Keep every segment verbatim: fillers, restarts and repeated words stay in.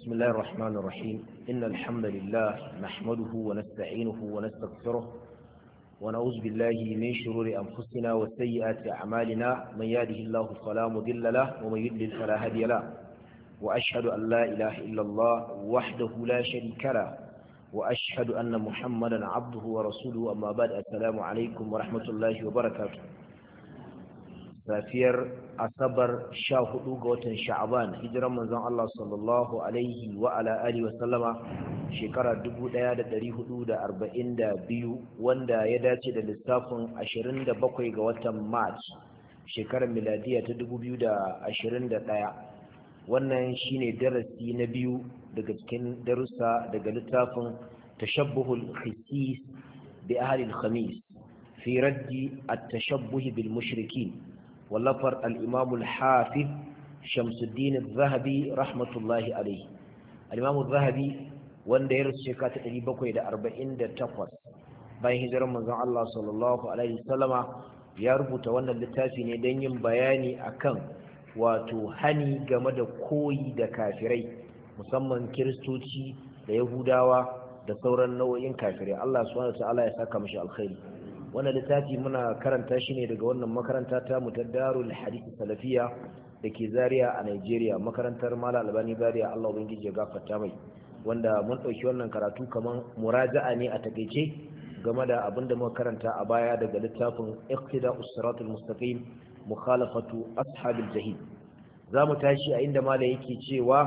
بسم الله الرحمن الرحيم إن الحمد لله نحمده ونستعينه ونستغفره ونعوذ بالله من شرور أنفسنا وسيئات أعمالنا من يهده الله فلا مضل له ومن يضلل فلا هادي له وأشهد أن لا إله إلا الله وحده لا شريك له وأشهد أن محمدا عبده ورسوله أما بعد السلام عليكم ورحمة الله وبركاته safiyar asabar sha hudu ga watan sha'aban hijiran manzon Allah sallallahu alaihi wa ala alihi wa sallama shekara dubu ɗaya da ɗari hudu da arba'in da biyu wanda ya dace da lissafin ashirin da bakwai ga watan March shekarar miladiya ta dubu biyu da ashirin da ɗaya. Wannan shine darasi na biyu daga cikin darussa daga littafin tashabbuhul khisis bi ahli al-khamis fi raddi at-tashabbuh bil mushrikin wallafar al-imam al-hafiz Shamsuddin al-Zahabi rahmatullahi alayhi. al-imam al-Zahabi wanda ya rasu shekara ta ɗari bakwai da arba'in da takwas bayan hijirar manzon Allah sallallahu alaihi wasallama ya rubuta wannan littafi ne don yin bayani akan wato hani game da koyi da kafirai musamman kiristoci da yahudawa da sauran nau'in kafirai. Allah subhanahu wa ta'ala ya saka mishi alkhairi. wannan littafi muna karanta shi ne daga wannan makaranta ta mutaddarul hadith salafiya da ke Zaria a Nigeria, makarantar Mala Albani Zaria, Allah ubangiji ya gafarta mai, wanda mun ɗauki wannan karatu kaman muraja'a ne a takeice game da abin da muka karanta a baya daga littafin Iqtida'us Siratal Mustaqim mukhalafatu ashabil jahim. zamu tashi a inda mala yake cewa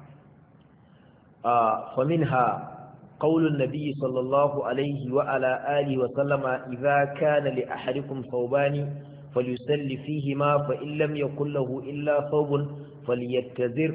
a faminha قول النبي صلى الله عليه وعلى آله وسلم إذا كان لأحدكم ثوبان فليسل فيهما فإن لم يكن له إلا ثوب فليتذر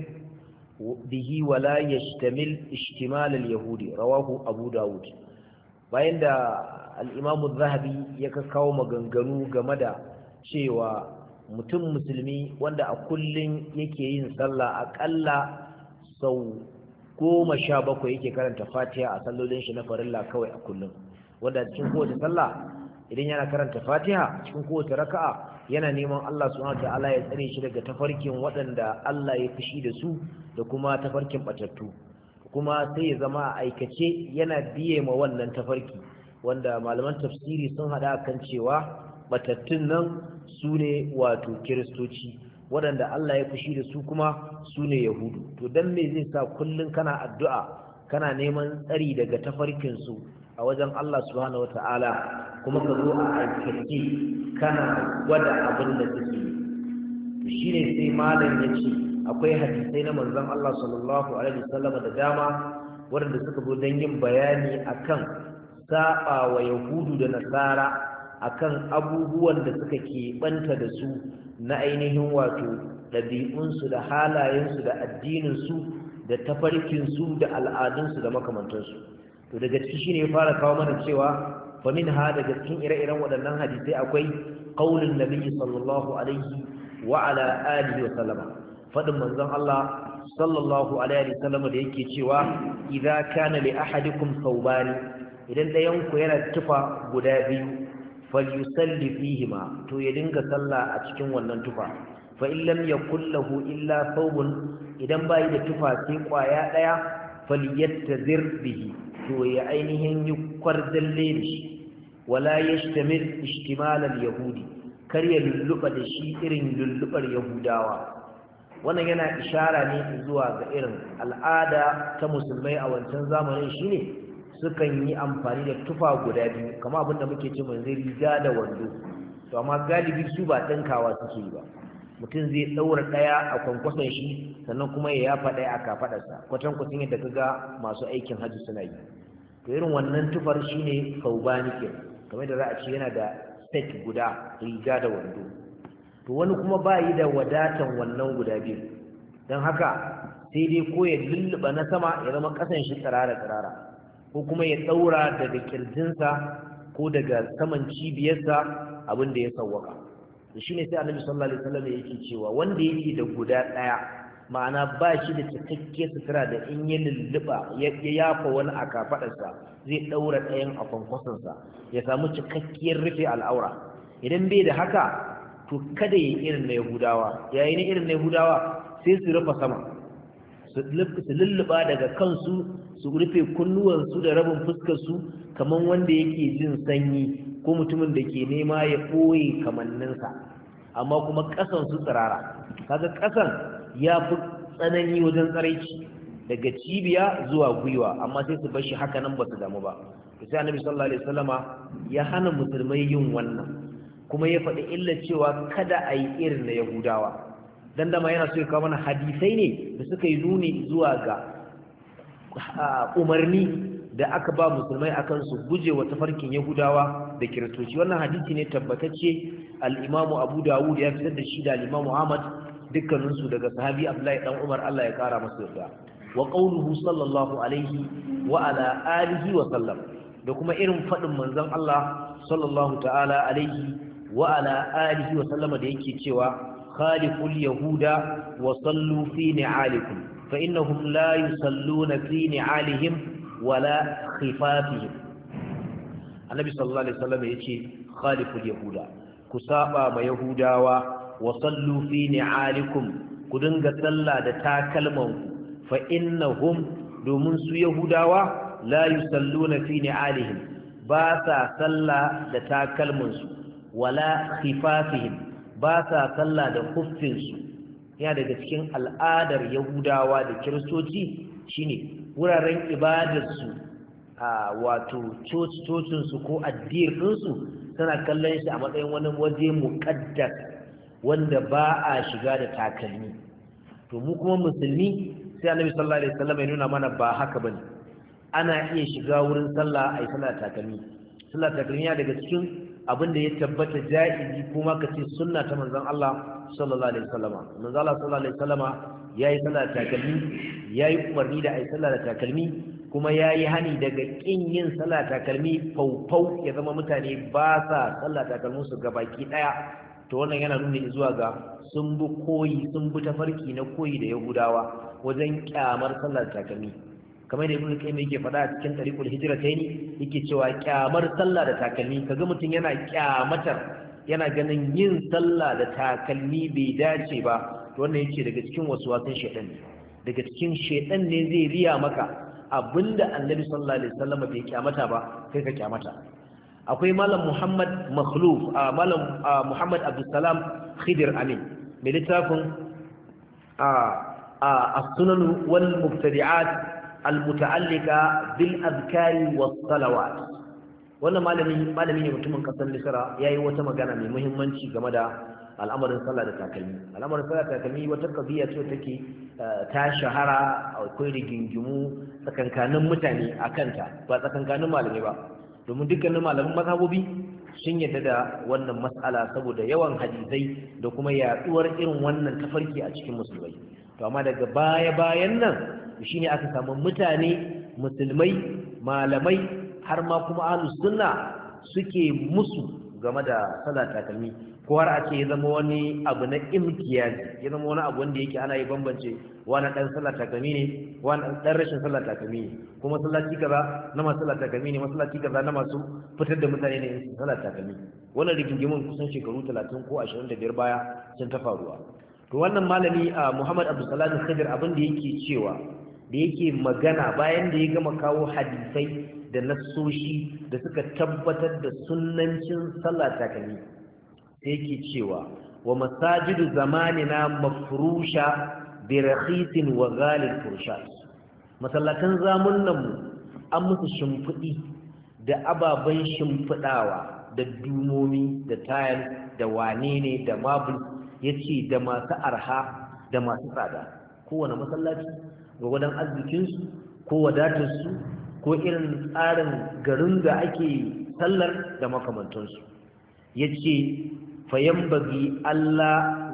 به ولا يشتمل اشتمال اليهود. رواه أبو داود. bayan da al-Imam az-Zahabi ya kawo maganganu game da cewa mutum musulmi wanda a kullun yake yin sallah akalla sau goma sha bakwai yake karanta fatiha a sallolin shi na farilla kawai a kullum, wanda cikin kowace sallah idan yana karanta fatiha cikin kowace raka'a yana neman Allah subhanahu wataala ya tsare shi daga tafarkin waɗanda Allah ya fushi da su da kuma tafarkin batattu, kuma sai ya zama a aikace yana biye ma wannan tafarki wanda malaman tafsiri sun hada kan cewa batattun nan su ne wato kiristoci, waɗanda Allah ya fushi da su kuma su ne yahudu. To dan me zai sa kullun kana addu'a kana neman tsari daga tafarkinsu a wajen Allah subhanahu wata'ala kuma ka zo a aikace kana gwada abin da suke yi? To shine sai malam ya ce akwai hadisai na manzon Allah sallallahu alaihi wasallam da dama waɗanda suka zo don yin bayani akan saba wa yahudu da nasara akan abubuwan da suka keɓanta da su na ainihin wato ɗabi'unsu da halayensu da addininsu da tafarkinsu da al'adunsu da makamantansu. To daga ciki shine ya fara kawo mana cewa fa min ha daga cikin ire-iren waɗannan hadisai akwai qaulun nabiyyi sallallahu alaihi wa ala alihi wa sallama, fadin manzon Allah sallallahu alaihi wa sallama da yake cewa idza kana li ahadikum thawbani, idan ɗayan ku yana tufa guda biyu falyusalli fihima, to ya dinga sallah a cikin wannan tufa. fa in lam yakul lahu illa thawbun, idan bai da tufa sai kwaya daya falyattazir bihi, to ya ainihin yi kwardalle da shi. wala yashtamil ishtimal al-yahudi, kar ya lulluba da shi irin lullubar yahudawa. wannan yana ishara ne zuwa ga irin al'ada ta musulmai a wancan zamanin, shine sukan yi amfani da tufa guda biyu kamar abinda muke ce manzo riga da wando. to amma galibi su ba dinkawa suke yi ba, mutum zai daura daya a kwankwason shi sannan kuma ya yafa daya a kafadarsa, kwatan kwatan yadda kaga masu aikin hajji suna yi. to irin wannan tufar shine saubani ke, kamar da za a ce yana da set guda riga da wando. to wani kuma ba yi da wadatan wannan guda biyu, don haka sai dai ko ya lulluɓa na sama ya zama kasan shi tsirara tsirara, ko kuma ya daura daga kirjinsa ko daga saman cibiyarsa abin da ya sawwaka. to shine sai Annabi sallallahu alaihi wasallam yake cewa wanda yake da guda daya, ma'ana ba shi da cikakkiyar sutura da in ya lulluba ya yafa wani a kafadarsa zai daura ɗayan a kwankwasonsa ya samu cikakkiyar rufe al'aura. idan bai da haka to kada yi irin na Yahudawa. yayin irin na Yahudawa sai su rufe sama su lulluba daga kansu su rufe kunnuwansu da rabin fuskarsu kamar wanda yake jin sanyi ko mutumin da ke nema ya ɓoye kamanninsa amma kuma ƙasan su tsirara kaga ƙasan ya fi tsanani wajen tsaraici daga cibiya zuwa gwiwa amma sai su bar shi haka nan ba su damu ba sai annabi sallallahu alaihi wasallama ya hana musulmai yin wannan kuma ya faɗi illa cewa kada a yi irin na yahudawa dan dama yana so ya kawo mana hadisai ne da suka yi nuni zuwa ga umarni da aka ba musulmai akan su guje wa tafarkin yahudawa da kiristoci wannan hadisi ne tabbatacce al-imamu abu dawud ya fitar da shi da al-imamu ahmad dukkaninsu daga sahabi abdullahi dan umar Allah ya kara masa yarda wa qawluhu sallallahu alaihi wa ala alihi wa sallam da kuma irin fadin manzon Allah sallallahu ta'ala alaihi wa ala alihi wa sallama da yake cewa khaliqul yahuda wa sallu fi ni'alikum fa innahum la yusalluna fi ni'alihim wala khifafihim annabi sallallahu alaihi wasallam yace khaliqul yahuda ku saba ma yahudawa wa sallu fi ni'alikum ku dinga sallah da takalmanku fa innahum domin su yahudawa la yusalluna fi ni'alihim ba sa sallah da takalmansu wala khifafihim ba sa sallah da huffinsu yana daga cikin al'adar yahudawa da kiristoci shine wuraren ibadarsu a wato cocinsu ko addirinsu suna kallon shi a matsayin wani waje muqaddas wanda ba a shiga da takalmi to mu kuma musulmi sai annabi sallallahu alaihi wasallam ya nuna mana ba haka bane ana iya shiga wurin sallah ai sallah takalmi sallah takalmi ya daga cikin abin da ya tabbata jaizi kuma kace sunna ta manzon Allah sallallahu alaihi wasallama manzon Allah sallallahu alaihi wasallama yayi sallah takalmi yayi umarni da ai sallah da takalmi kuma yayi hani daga kin yin sallah takalmi faufau ya zama mutane ba sa sallah takalmin su gabaki daya to wannan yana nuni zuwa ga sun bi koyi sun bi tafarki na koyi da yahudawa wajen kyamar sallar takalmi kamar da ibnu qayyim yake faɗa a cikin tariqul hijratayn yake cewa kyamar sallah da takalmi kaga mutum yana kyamatar yana ganin yin sallah da takalmi bai dace ba to wannan yake daga cikin waswasin shaytan daga cikin shaytan ne zai riya maka abinda annabi sallallahu alaihi wasallam bai kyamata ba kai ka kyamata akwai malam Muhammad Makhluf a malam Muhammad Abdulsalam Khidir Amin mai littafin a as-sunan wal mubtadi'at al-muta'allika bil azkari was salawat wannan malami malami ne mutumin kasar Misra yayi wata magana mai muhimmanci game da al'amarin sallah da takalmi al'amarin sallah da takalmi wata kabiya ce take ta shahara akwai rigingimu tsakankanin mutane akanta ba tsakankanin malamai ba domin dukkanin malaman mazhabobi sun yadda da wannan mas'ala saboda yawan hadisai da kuma yaduwar irin wannan tafarki a cikin musulmai to amma daga baya-bayan nan shine aka samu mutane musulmai malamai har ma kuma ahlus sunna suke musu game da salat takalmi ko har a ce ya zama wani abu na imtiyazi ya zama wani abu wanda yake ana yi bambance wani dan salat takalmi ne wani dan rashin salat takalmi ne kuma masallaci kaza na masu salat takalmi ne masallaci kaza na masu fitar da mutane ne su salat takalmi wannan rigingimin kusan shekaru talatin ko ashirin da biyar baya sun ta faruwa to wannan malami Muhammad Abdulsalam Khidir abin da yake cewa da yake magana bayan da ya gama kawo hadisai da nassoshi da suka tabbatar da sunnancin sallah takalmi sai yake cewa wa masajidu zamanina mafrusha bi rakhisin wa ghalil furshat masallatan zamunan mu an musu shimfidi da ababan shimfidawa da dumomi da tayal da wane ne da mabul yace da masu arha da masu tsada kowane masallaci gwagwadon arzikinsu ko wadatarsu ko irin tsarin garin da ake sallar da makamantansu ya ce fayan bagi Allah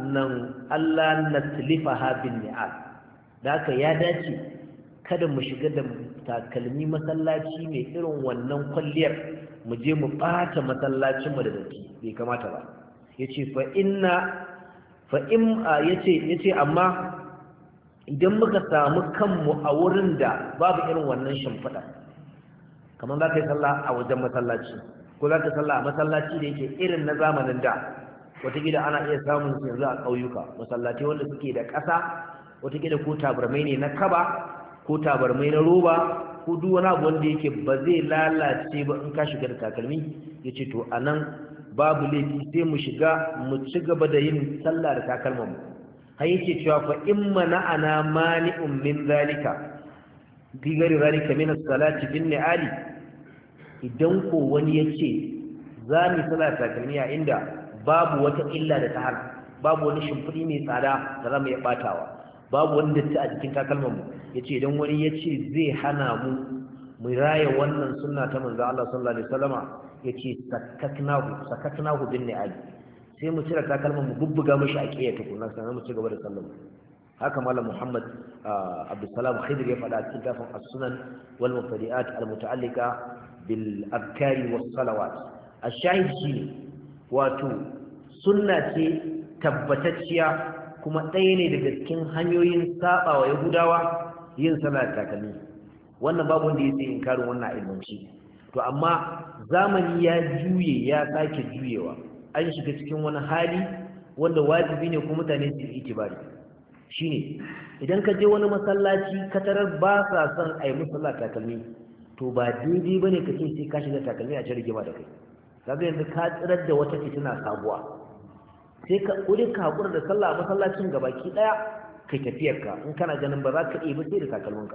na tilifa habin ni'al da aka ya dace kada mu shiga da takalmi masallaci mai irin wannan kwalliyar mu je mu ɓata masallacinmu da datti bai kamata ba ya ce fa'inna fa'in ya ce amma idan muka samu kanmu a wurin da babu irin wannan shimfiɗa kamar za ka yi sallah a wajen masallaci ko za ka yi sallah a masallaci da yake irin na zamanin da wataƙila ana iya samun su yanzu a ƙauyuka masallaci wanda suke da ƙasa wataƙila ko tabarmai ne na kaba ko tabarmai na roba ko duk wani abu wanda yake ba zai lalace ba in ka shiga da takalmi ya ce to a nan babu laifi sai mu shiga mu ci gaba da yin sallah da takalmanmu har yake cewa fa in mana'ana mani'un min zalika fi gari zalika min as-salati bin ni'ali idan ko wani yace za mu sallah takalmi a inda babu wata illa da ta hana babu wani shimfidi mai tsada da za mu iya batawa babu wani datti a jikin takalmanmu yace idan wani yace zai hana mu mu raya wannan sunna ta manzo Allah sallallahu alaihi wasallama yace sakatnahu sakatnahu bin ni'ali sai mu cire takalman mu bubbuga mishi a kiyaye tukunna sannan mu ci gaba da sallar haka malam Muhammad Abdulsalam Khidir ya faɗa cikin tafin as-sunan wal mubtadi'at al-muta'alliqa bil adkari was salawat ash-shahid shine wato sunna ce tabbatacciya kuma ɗaya ne daga cikin hanyoyin sabawa yahudawa yin sallar takalmi wannan babu wanda yake inkarin wannan ilmanci to amma zamani ya juye ya sake juyewa an shiga cikin wani hali wanda wajibi ne kuma mutane su yi itibari shine idan ka je wani masallaci ka tarar ba sa son a yi musalla takalmi to ba daidai ba ne ka ce sai ka shiga takalmi a cikin rigima da kai kaga yanzu ka tsirar da wata fitina sabuwa sai ka kuri ka hakura da sallah a masallacin gabaki daya kai tafiyarka in kana ganin ba za ka iya ba sai da takalminka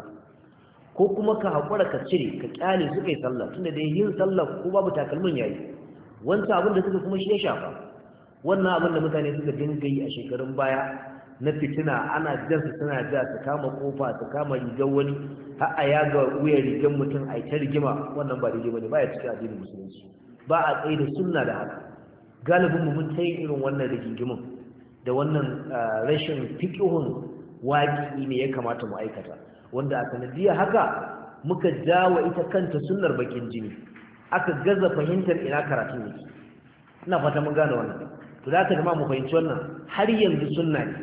ko kuma ka hakura ka cire ka kyale su kai sallah tunda dai yin sallah ko babu takalmin yayi wancan abin da suka kuma shi ya shafa wannan abin da mutane suka dinga yi a shekarun baya na fitina ana jan su suna ja su kama kofa su kama rigar wani har a yaga wuyar rigar mutum a ta rigima wannan ba daidai bane baya cikin addinin musulunci ba a tsaye da sunna da haka galibin mu mun tayi irin wannan rigingimin da wannan rashin fiqhun waƙi ne ya kamata mu aikata wanda a sanadiyar haka muka jawo ita kanta sunnar bakin jini aka gaza fahimtar ina karatun yake ina fata mun gane wannan to da aka jama mu fahimci wannan har yanzu sunna ne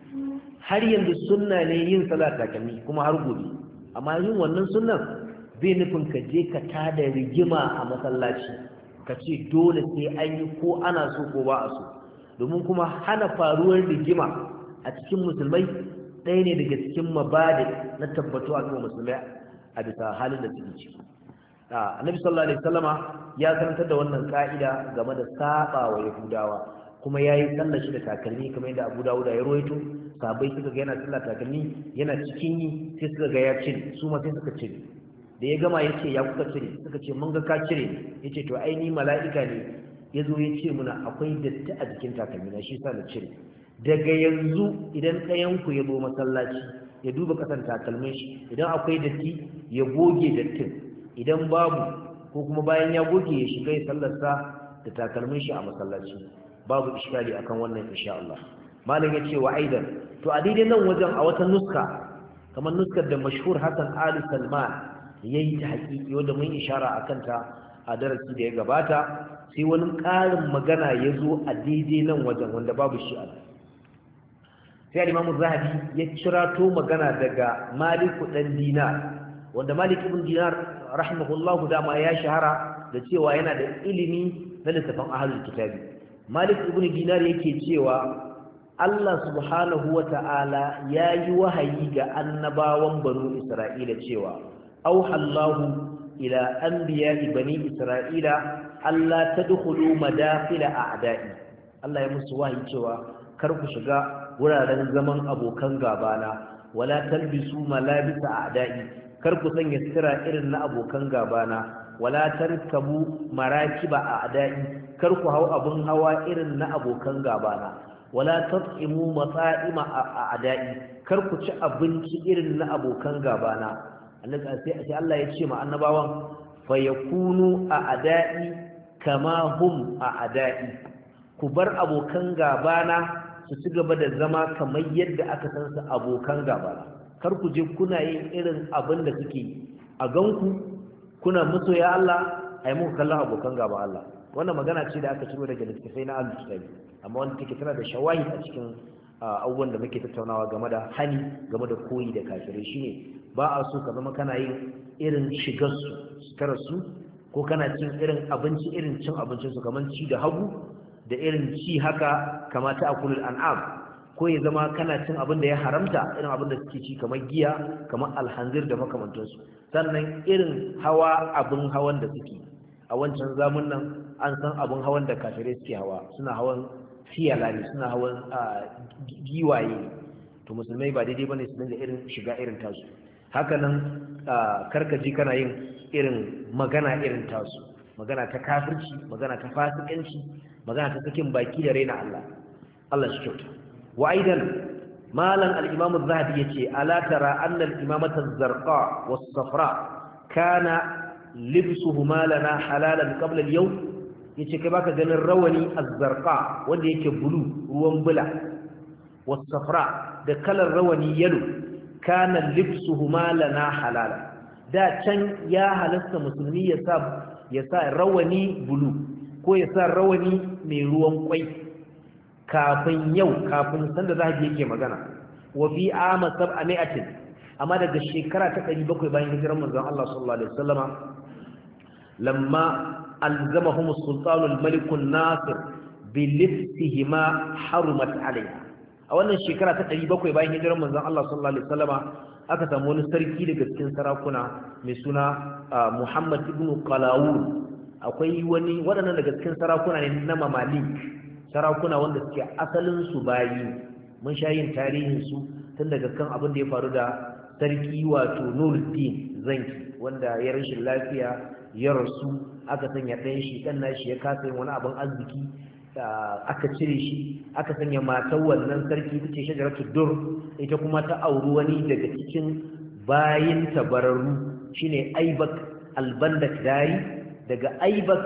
har yanzu sunna ne yin salat takalmi kuma har gobe amma yin wannan sunnan bai nufin ka je ka tada rigima a masallaci ka ce dole sai an yi ko ana so ko ba a so domin kuma hana faruwar rigima a cikin musulmai ɗaya ne daga cikin mabadi na tabbatuwa a cikin musulmai a bisa halin da suke ciki annabi sallallahu alaihi wasallama ya karantar da wannan ka'ida game da saba wa yahudawa kuma yayi sallar shi da takalmi kamar yadda Abu Dawud ya rawaito sahabbai suka ga yana sallar takalmi yana cikin yi sai suka ga ya cire su ma sai suka cire da ya gama yace ya kuka cire suka ce mun ga ka cire yace to ai ni mala'ika ne yazo ya ce muna akwai datti a jikin takalmi na shi sa na cire daga yanzu idan ɗayan ku ya zo masallaci ya duba kasan takalmin shi idan akwai datti ya goge dattin idan babu ko kuma bayan ya goge ya shiga ya sallarsa da takalmin shi a masallaci babu iskali akan wannan insha Allah malam yace wa aidan to a daidai nan wajen a wata nuska kamar nuskar da mashhur Hassan Ali Salman yayi ta hakiki wanda mun ishara akan ta a darasi da ya gabata sai wani ƙarin magana ya zo a daidai nan wajen wanda babu shi a sai Imam Zahabi ya cirato magana daga Malik dan Dinar wanda Malik ibn Dinar rahimahullahu dama ya shahara da cewa yana da ilimi na littafin ahlul kitabi Malik ibn Dinar yake cewa Allah subhanahu wata'ala yayi wahayi ga annabawan banu Isra'ila cewa auhallahu ila anbiya'i bani Isra'ila alla tadkhulu madafila a'da'i Allah ya musu wahayi cewa kar ku shiga wuraren zaman abokan gabana wala talbisu malabisa a'da'i kar ku sanya sira irin na abokan gabana wala tarkabu marakiba a'da'i kar ku hau abun hawa irin na abokan gabana wala tat'imu mata'ima a'da'i kar ku ci abinci irin na abokan gabana Allah sai Allah ya ce ma annabawan fa yakunu a'da'i kama hum a'da'i ku bar abokan gabana su ci gaba da zama kamar yadda aka san su abokan gabana kar ku je kuna yin irin abin da suke a ganku kuna masoya Allah ai muku kallon abokan gaba Allah wannan magana ce da aka ciro daga littafai na al-kitabi amma wanda take tana da shawahid a cikin abubuwan da muke tattaunawa game da hani game da koyi da kafirai shine ba a so ka zama kana yin irin shigar su sukarar su ko kana cin irin abinci irin cin abincin su kamar ci da hagu da irin ci haka kamata akulul an'am ko ya zama kana cin abin da ya haramta irin abin da suke ci kamar giya kamar alhanzir da makamantansu sannan irin hawa abin hawan da suke a wancan zamun nan an san abin hawan da kafirai suke hawa suna hawan fiyala ne suna hawan giwaye to musulmai ba daidai bane su dinga irin shiga irin tasu haka nan karkaji kana yin irin magana irin tasu magana ta kafirci magana ta fasikanci magana ta sakin baki da raina Allah Allah shi kyauta wa aidan malan al-imam az-zahabi yace ala tara anna al-imamata az-zarqa was-safra kana libsuhuma lana halalan qabla al-yawm yace kai baka ganin rawani az-zarqa wanda yake bulu ruwan bula was-safra da kalar rawani yalo kana libsuhuma lana halalan da can ya halasta musulmi ya sa ya sa rawani bulu ko ya sa rawani mai ruwan kwai kafin yau kafin sanda zahabi yake magana wa fi ama sab'ami'atin amma daga shekara ta ɗari bakwai bayan hijirar manzon Allah sallallahu alaihi wasallama lamma alzamahum as-sultan al-malik an-nasir bi lifsihima harumat alayha a wannan shekara ta ɗari bakwai bayan hijirar manzon Allah sallallahu alaihi wasallama aka samu wani sarki daga cikin sarakuna mai suna Muhammad ibn Qalawun akwai wani waɗannan daga cikin sarakuna ne na Mamalik sarakuna wanda suke asalin su bayi mun sha yin tarihin su tun daga kan abin da ya faru da sarki wato Nuruddin Zanki wanda ya rashin lafiya ya rasu aka sanya ɗayan shi ɗan nashi ya kasa yin wani abin arziki aka cire shi aka sanya matan wannan sarki ta ce shajaratul dur ita kuma ta auri wani daga cikin bayin tabararru shine Aibak albandak dari daga Aibak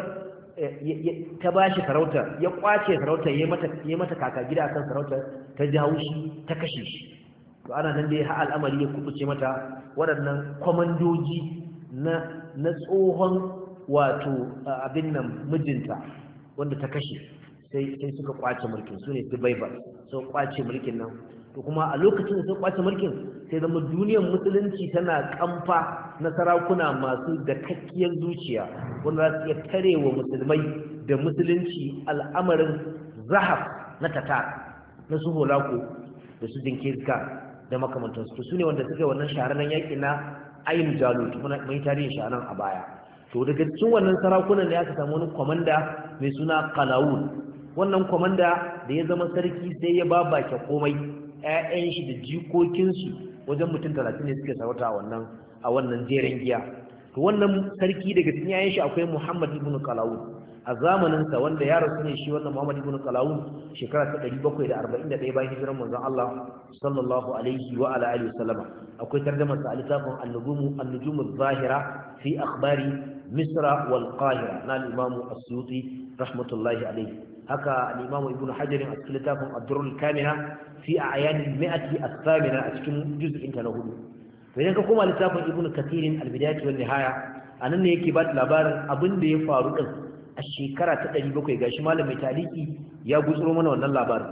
ta bashi sarauta ya kwace sarauta ya mata ya mata kaka gida akan sarauta ta ji haushi ta kashe shi to ana nan dai har al'amari ya kubuce mata waɗannan kwamandoji na na tsohon wato abin nan mijinta wanda ta kashe sai sai suka kwace mulkin su ne Dubaiba sun kwace mulkin nan to kuma a lokacin da suka kwace mulkin sai zama duniyar musulunci tana kamfa na sarakuna masu da kakkiyar zuciya wanda za su iya tarewa musulmai da musulunci al'amarin zahab na tatar na su holako da su jinkirka da makamantansu to su ne wanda suka yi wannan shahararren yaƙi na ayin jalut mai tarihin shahararren a baya to daga cikin wannan sarakunan da aka samu wani kwamanda mai suna Qalawun wannan komanda da ya zama sarki sai ya babake komai ƴaƴan shi da jikokin shi wajen mutum talatin ne suke sarauta a wannan a wannan jeren giya to wannan sarki daga cikin ƴaƴan shi akwai Muhammad ibn Qalawun a zamanin sa wanda ya rasu ne shi wannan Muhammad ibn Qalawun shekara ta ɗari bakwai da arba'in da ɗaya bayan hijirar manzon Allah sallallahu alaihi wa ala alihi wasallama akwai tarjumar sa a littafin an-nujum an-nujum adh-dhahira fi akhbari misra wal qahira na al-imam as-suyuti rahmatullahi alaihi haka al-Imam Ibn Hajar a cikin littafin Ad-Durrul Kamina fi a'yan al-mi'ati ath-thamina a cikin juz'in ta na hudu to idan ka koma littafin Ibn Kathir al-Bidayah wal Nihaya anan ne yake ba da labarin abin da ya faru din a shekara ta ɗari bakwai gashi malam mai taliki ya gutsuro mana wannan labarin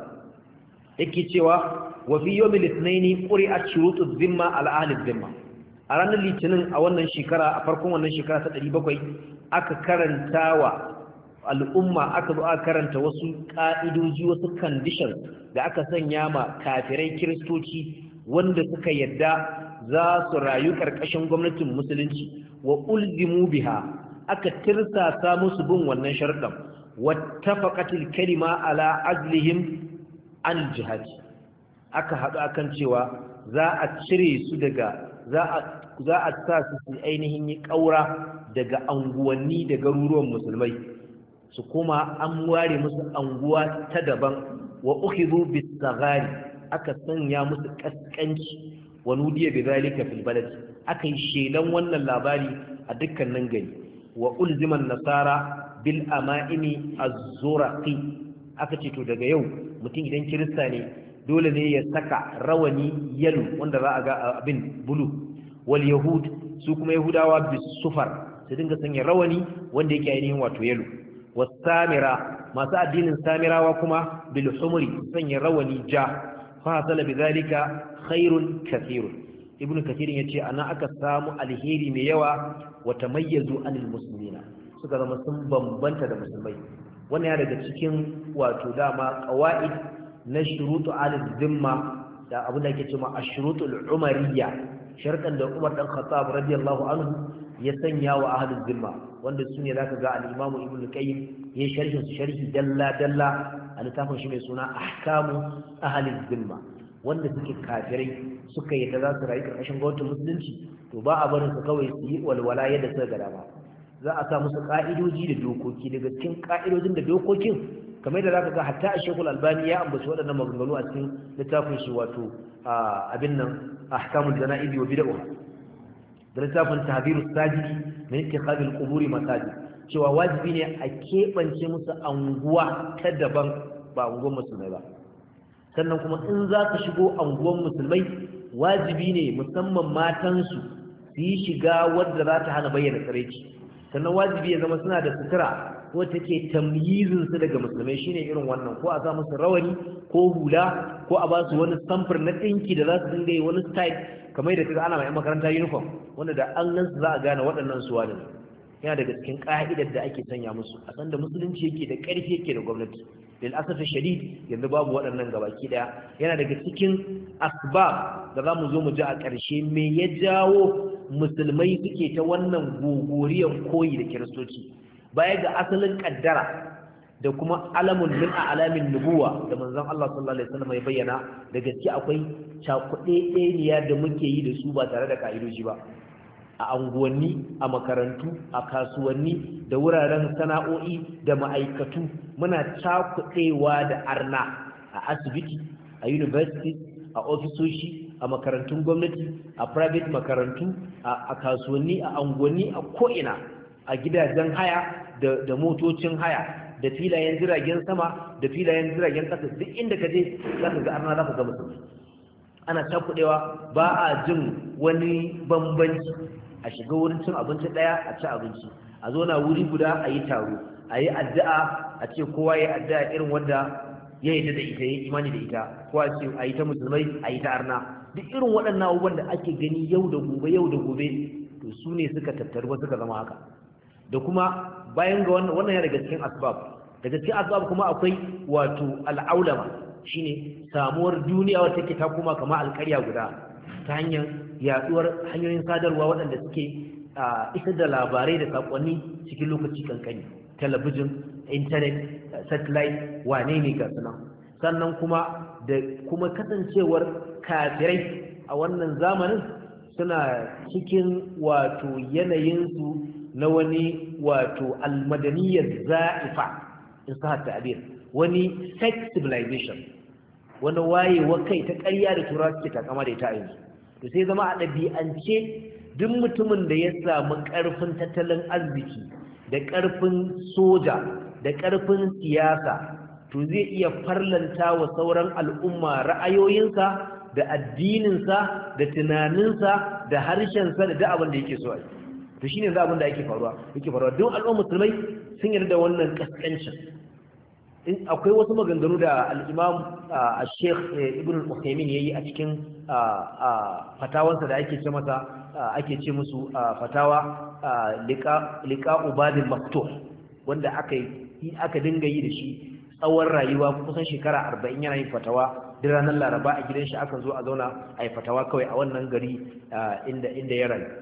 yake cewa wa fi yawm al-ithnain quri'at shurutu dhimma ala ahli dhimma a ranar litinin a wannan shekara a farkon wannan shekara ta ɗari bakwai aka karantawa al'umma aka zo aka karanta wasu ƙa'idoji wasu conditions da aka sanya ma kafirai kiristoci wanda suka yadda za su rayu ƙarƙashin gwamnatin musulunci wa ulzimu biha aka tirsasa musu bin wannan sharuɗan wattafaqatil kalima ala azlihim an jihad aka haɗu akan cewa za a cire su daga za a za a sa su ainihin yi ƙaura daga anguwanni da garuruwan musulmai su kuma an ware musu anguwa ta daban wa ukhidhu bis-saghari aka sanya musu kaskanci wa nudiya bidhalika fil balad aka yi shelan wannan labari a dukkanin gari wa ulziman nasara bil ama'imi az-zuraqi aka ce to daga yau mutum idan kirista ne dole ne ya saka rawani yalo wanda za a ga abin bulu wal yahud su kuma yahudawa bis-sufar su dinga sanya rawani wanda yake ainihin wato yalo wasamira masu addinin samirawa kuma bil humri sanya rawani ja fa hasala bidhalika khairun kathirun ibnu kathir yace ana aka samu alheri mai yawa wa tamayyazu anil muslimina suka zama sun bambanta da musulmai wannan ya daga cikin wato dama qawaid na shurutu al-zimma da abin da ake cewa ash-shurutul umariyya shartan da Umar dan Khattab radiyallahu anhu ya sanya wa ahlul zimma wanda sune zaka ga al-Imam Ibn Qayyim ya sharhin su sharhi dalla dalla a littafin shi mai suna Ahkamu ahlul zimma wanda suke kafirai suka yadda za su rayu karkashin gwamnatin musulunci to ba a barin su kawai su yi walwala yadda suka ga dama za a sa musu ka'idoji da dokoki daga cikin ka'idojin da dokokin kamar da zaka ga hatta a Sheikhul Albani ya ambaci waɗannan maganganu a cikin littafin shi wato abin nan ahkamul jana'iz wa bid'ah da littafin tahdhirus sajidi min ittikhadil quburi masajid cewa wajibi ne a keɓance musu anguwa ta daban ba anguwan musulmai ba sannan kuma in za ka shigo anguwan musulmai wajibi ne musamman matansu su yi shiga wadda za ta hana bayyana tsiraici sannan wajibi ya zama suna da sutura ko take tamyizin su daga musulmai shine irin wannan ko a sa musu rawani ko hula ko a ba su wani samfur na dinki da za su dinga yi wani style kamar da kaga ana mai makaranta uniform wanda da an gansu za a gane waɗannan suwa ne yana daga cikin ka'idar da ake sanya musu a san da musulunci yake da ƙarfi yake da gwamnati lil asafi shadid yanzu babu waɗannan gabaki daya yana daga cikin asbab da za mu zo mu ji a ƙarshe me ya jawo musulmai suke ta wannan gogoriyar koyi da kiristoci baya ga asalin kaddara da kuma alamun min a alamin nubuwa da manzon Allah sallallahu alaihi wasallam ya bayyana da gaske akwai cakuɗe ɗaya da muke yi da su ba tare da ka'idoji ba a anguwanni a makarantu a kasuwanni da wuraren sana'o'i da ma'aikatu muna cakuɗewa da arna a asibiti a university a ofisoshi a makarantun gwamnati a private makarantu a kasuwanni a anguwanni a ko'ina a gidajen haya da motocin haya da filayen jiragen sama da filayen jiragen kasa duk inda ka je za ka ga arna za ka ga musulmi ana cakuɗewa ba a jin wani bambanci a shiga wurin cin abinci ɗaya a ci abinci a zo na wuri guda a yi taro a yi addu'a a ce kowa ya addu'a irin wanda ya yi da ita ya imani da ita ko a ce a yi ta musulmai a yi ta arna duk irin waɗannan abubuwan da ake gani yau da gobe yau da gobe to su ne suka tattaru suka zama haka da kuma bayan ga wannan wannan ya daga cikin asbab daga cikin asbab kuma akwai wato al'aulama shine samuwar duniya wacce take ta kuma kama alƙarya guda ta hanyar yaduwar hanyoyin sadarwa waɗanda suke isar da labarai da sakonni cikin lokaci kankani talabijin internet satellite wane ne ga sunan sannan kuma da kuma kasancewar kafirai a wannan zamanin suna cikin wato yanayinsu na wani wato almadaniyar za'ifa in sa ta'abir wani sex civilization wani wayewa kai ta ƙarya da turawa suke takama da ita a yanzu to sai zama a ɗabi'ance duk mutumin da ya samu ƙarfin tattalin arziki da ƙarfin soja da ƙarfin siyasa to zai iya farlanta wa sauran al'umma ra'ayoyinsa da addininsa da tunaninsa da harshensa da duk abin da yake so a yi to shine za abin da yake faruwa yake faruwa don al'ummar musulmai sun yarda da wannan kaskancin in akwai wasu maganganu da al-Imam al-Sheikh Ibn al-Uthaymeen yayi a cikin fatawansa da ake ce masa ake ce musu fatawa liqa liqa ubadil maftuh wanda aka yi aka dinga yi da shi tsawon rayuwa kusan shekara arba'in yana yin fatawa duk ranar Laraba a gidan shi aka zo a zauna a yi fatawa kawai a wannan gari inda inda ya rayu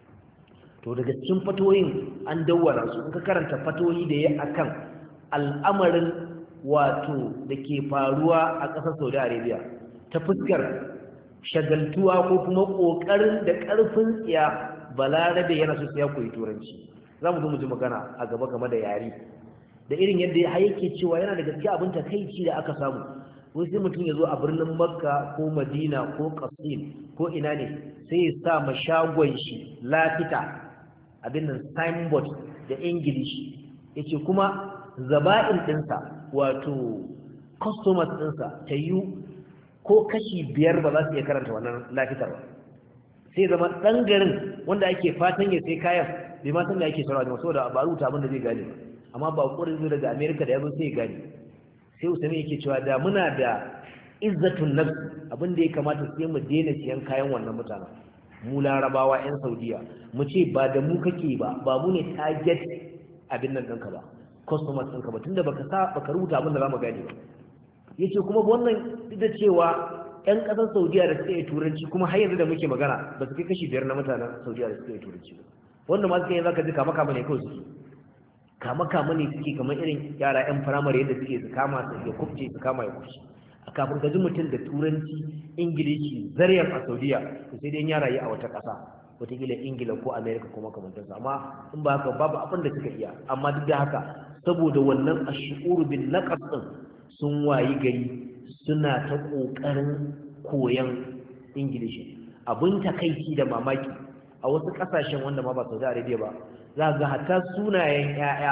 to daga cikin fatoyin an dawwara su in ka karanta fatoyi da ya akan al'amarin wato da ke faruwa a ƙasar Saudi Arabia ta fuskar shagaltuwa ko kuma ƙoƙarin da ƙarfin tsiya balarabe yana so ya koyi turanci za mu zo mu ji magana a gaba game da yare da irin yadda ya yake cewa yana da gaskiya abin takaici da aka samu wai sai mutum ya zo a birnin Makka ko Madina ko Qasim ko ina ne sai ya sa ma shagon shi lafita abin nan signboard da English yace kuma zaba'in ɗinsa wato customers ɗinsa ta yi ko kashi biyar ba za su iya karanta wannan lafitar ba sai zama ɗan garin wanda ake fatan ya sai kayan bai ma san da ake sarwa da masu da ba rubuta abin da zai gane ba amma ba ƙorin zai daga amerika da ya zo sai ya gane sai usami yake cewa da muna da izzatun nafs abin da ya kamata sai mu daina siyan kayan wannan mutanen mu larabawa yan saudiya mu ce ba da mu kake ba ba mu ne target abin nan ɗinka ba customers ɗinka ba tunda baka sa baka rubuta abin da za mu gane ba yace kuma wannan da cewa ƴan ƙasar Saudiya da suka yi turanci kuma har yanzu da muke magana ba su kai kashi biyar na mutanen Saudiya da suka yi turanci ba wanda ma suka yi zaka ji kama kama ne kawai suke kama kama ne suke kamar irin yara ƴan firamare yadda suke su kama su ya kubce su kama ya kubce a kafin ka ji mutum da turanci ingilishi zariyar a Saudiya to sai dai yara yi a wata ƙasa wataƙila Ingila ko Amerika ko makamantansu amma in ba haka babu abin da suka iya amma duk da haka saboda wannan ash'uru bin naqas din sun wayi gari suna ta ƙoƙarin koyon ingilishi abin takaici da mamaki a wasu ƙasashen wanda ma ba Saudi Arabia ba za ga hatta sunayen 'ya'ya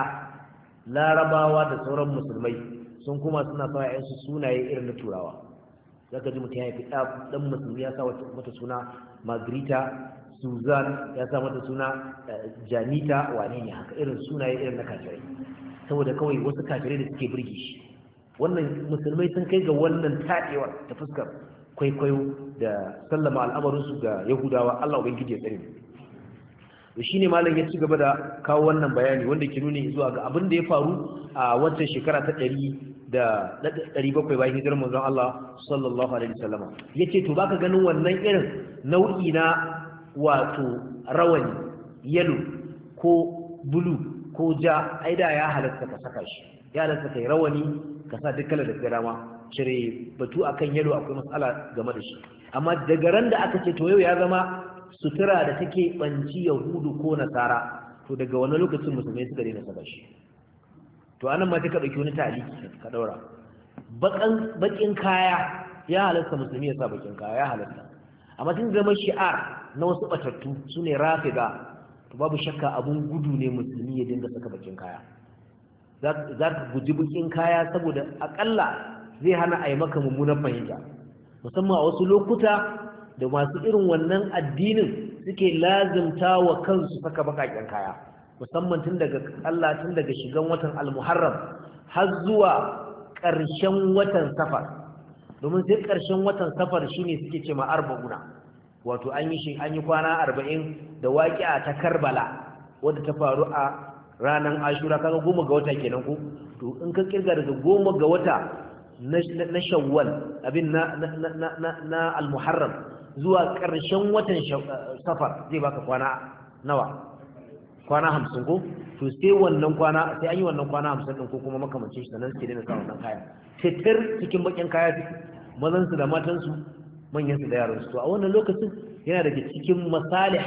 larabawa da sauran musulmai sun kuma suna sa 'ya'yansu sunaye irin na turawa za ka ji mutum ya fi ɗan musulmi ya sa mata suna Margarita Suzan ya sa mata suna Janita wane ne haka irin sunaye irin na kafirai saboda kawai wasu kafirai da suke burge shi wannan musulmai sun kai ga wannan taɗewar ta fuskar kwaikwayo da sallama al'amarinsu ga yahudawa Allah ubangiji ya tsare mu shi ne malam ya ci gaba da kawo wannan bayani wanda ke nuni zuwa ga abin da ya faru a wancan shekara ta ɗari da ɗari bakwai bayan hijirar manzon Allah sallallahu alaihi wasallam yace to baka ganin wannan irin nau'i na wato rawani yalo ko bulu ko ja aida ya halatta ka saka shi ya halatta kai rawani ka sa duk kalar da ka dama cire batu akan yalo akwai matsala game da shi amma daga ran da aka ce to yau ya zama sutura da take banci yahudu ko nasara to daga wani lokacin musulmai suka daina saka shi to anan ma take dauki wani taliki ka daura bakan bakin kaya ya halatta musulmi ya sa bakin kaya ya halatta amma tun zama shi'ar na wasu batattu sune rafida to babu shakka abun gudu ne musulmi ya dinga saka bakin kaya za ka guji bakin kaya saboda akalla zai hana a yi maka mummunan fahimta musamman a wasu lokuta da masu irin wannan addinin suke lazimta wa kansu saka bakaken kaya musamman tun daga Allah tun daga shigan watan al-Muharram har zuwa ƙarshen watan Safar domin sai ƙarshen watan Safar shine suke cewa arba'una wato an yi shi an yi kwana arba'in da waqi'a ta Karbala wadda ta faru a ranar Ashura kaga goma ga wata kenan ko to in ka kirga daga goma ga wata na Shawwal abin na na na na al-Muharram zuwa ƙarshen watan Safar zai baka kwana nawa kwana hamsin ko to sai wannan kwana sai an yi wannan kwana hamsin din ko kuma makamancin shi sannan sai dai na sa wannan kaya fitar cikin bakin kaya mazan su da matan su manyan su da yaran su to a wannan lokacin yana daga cikin masalih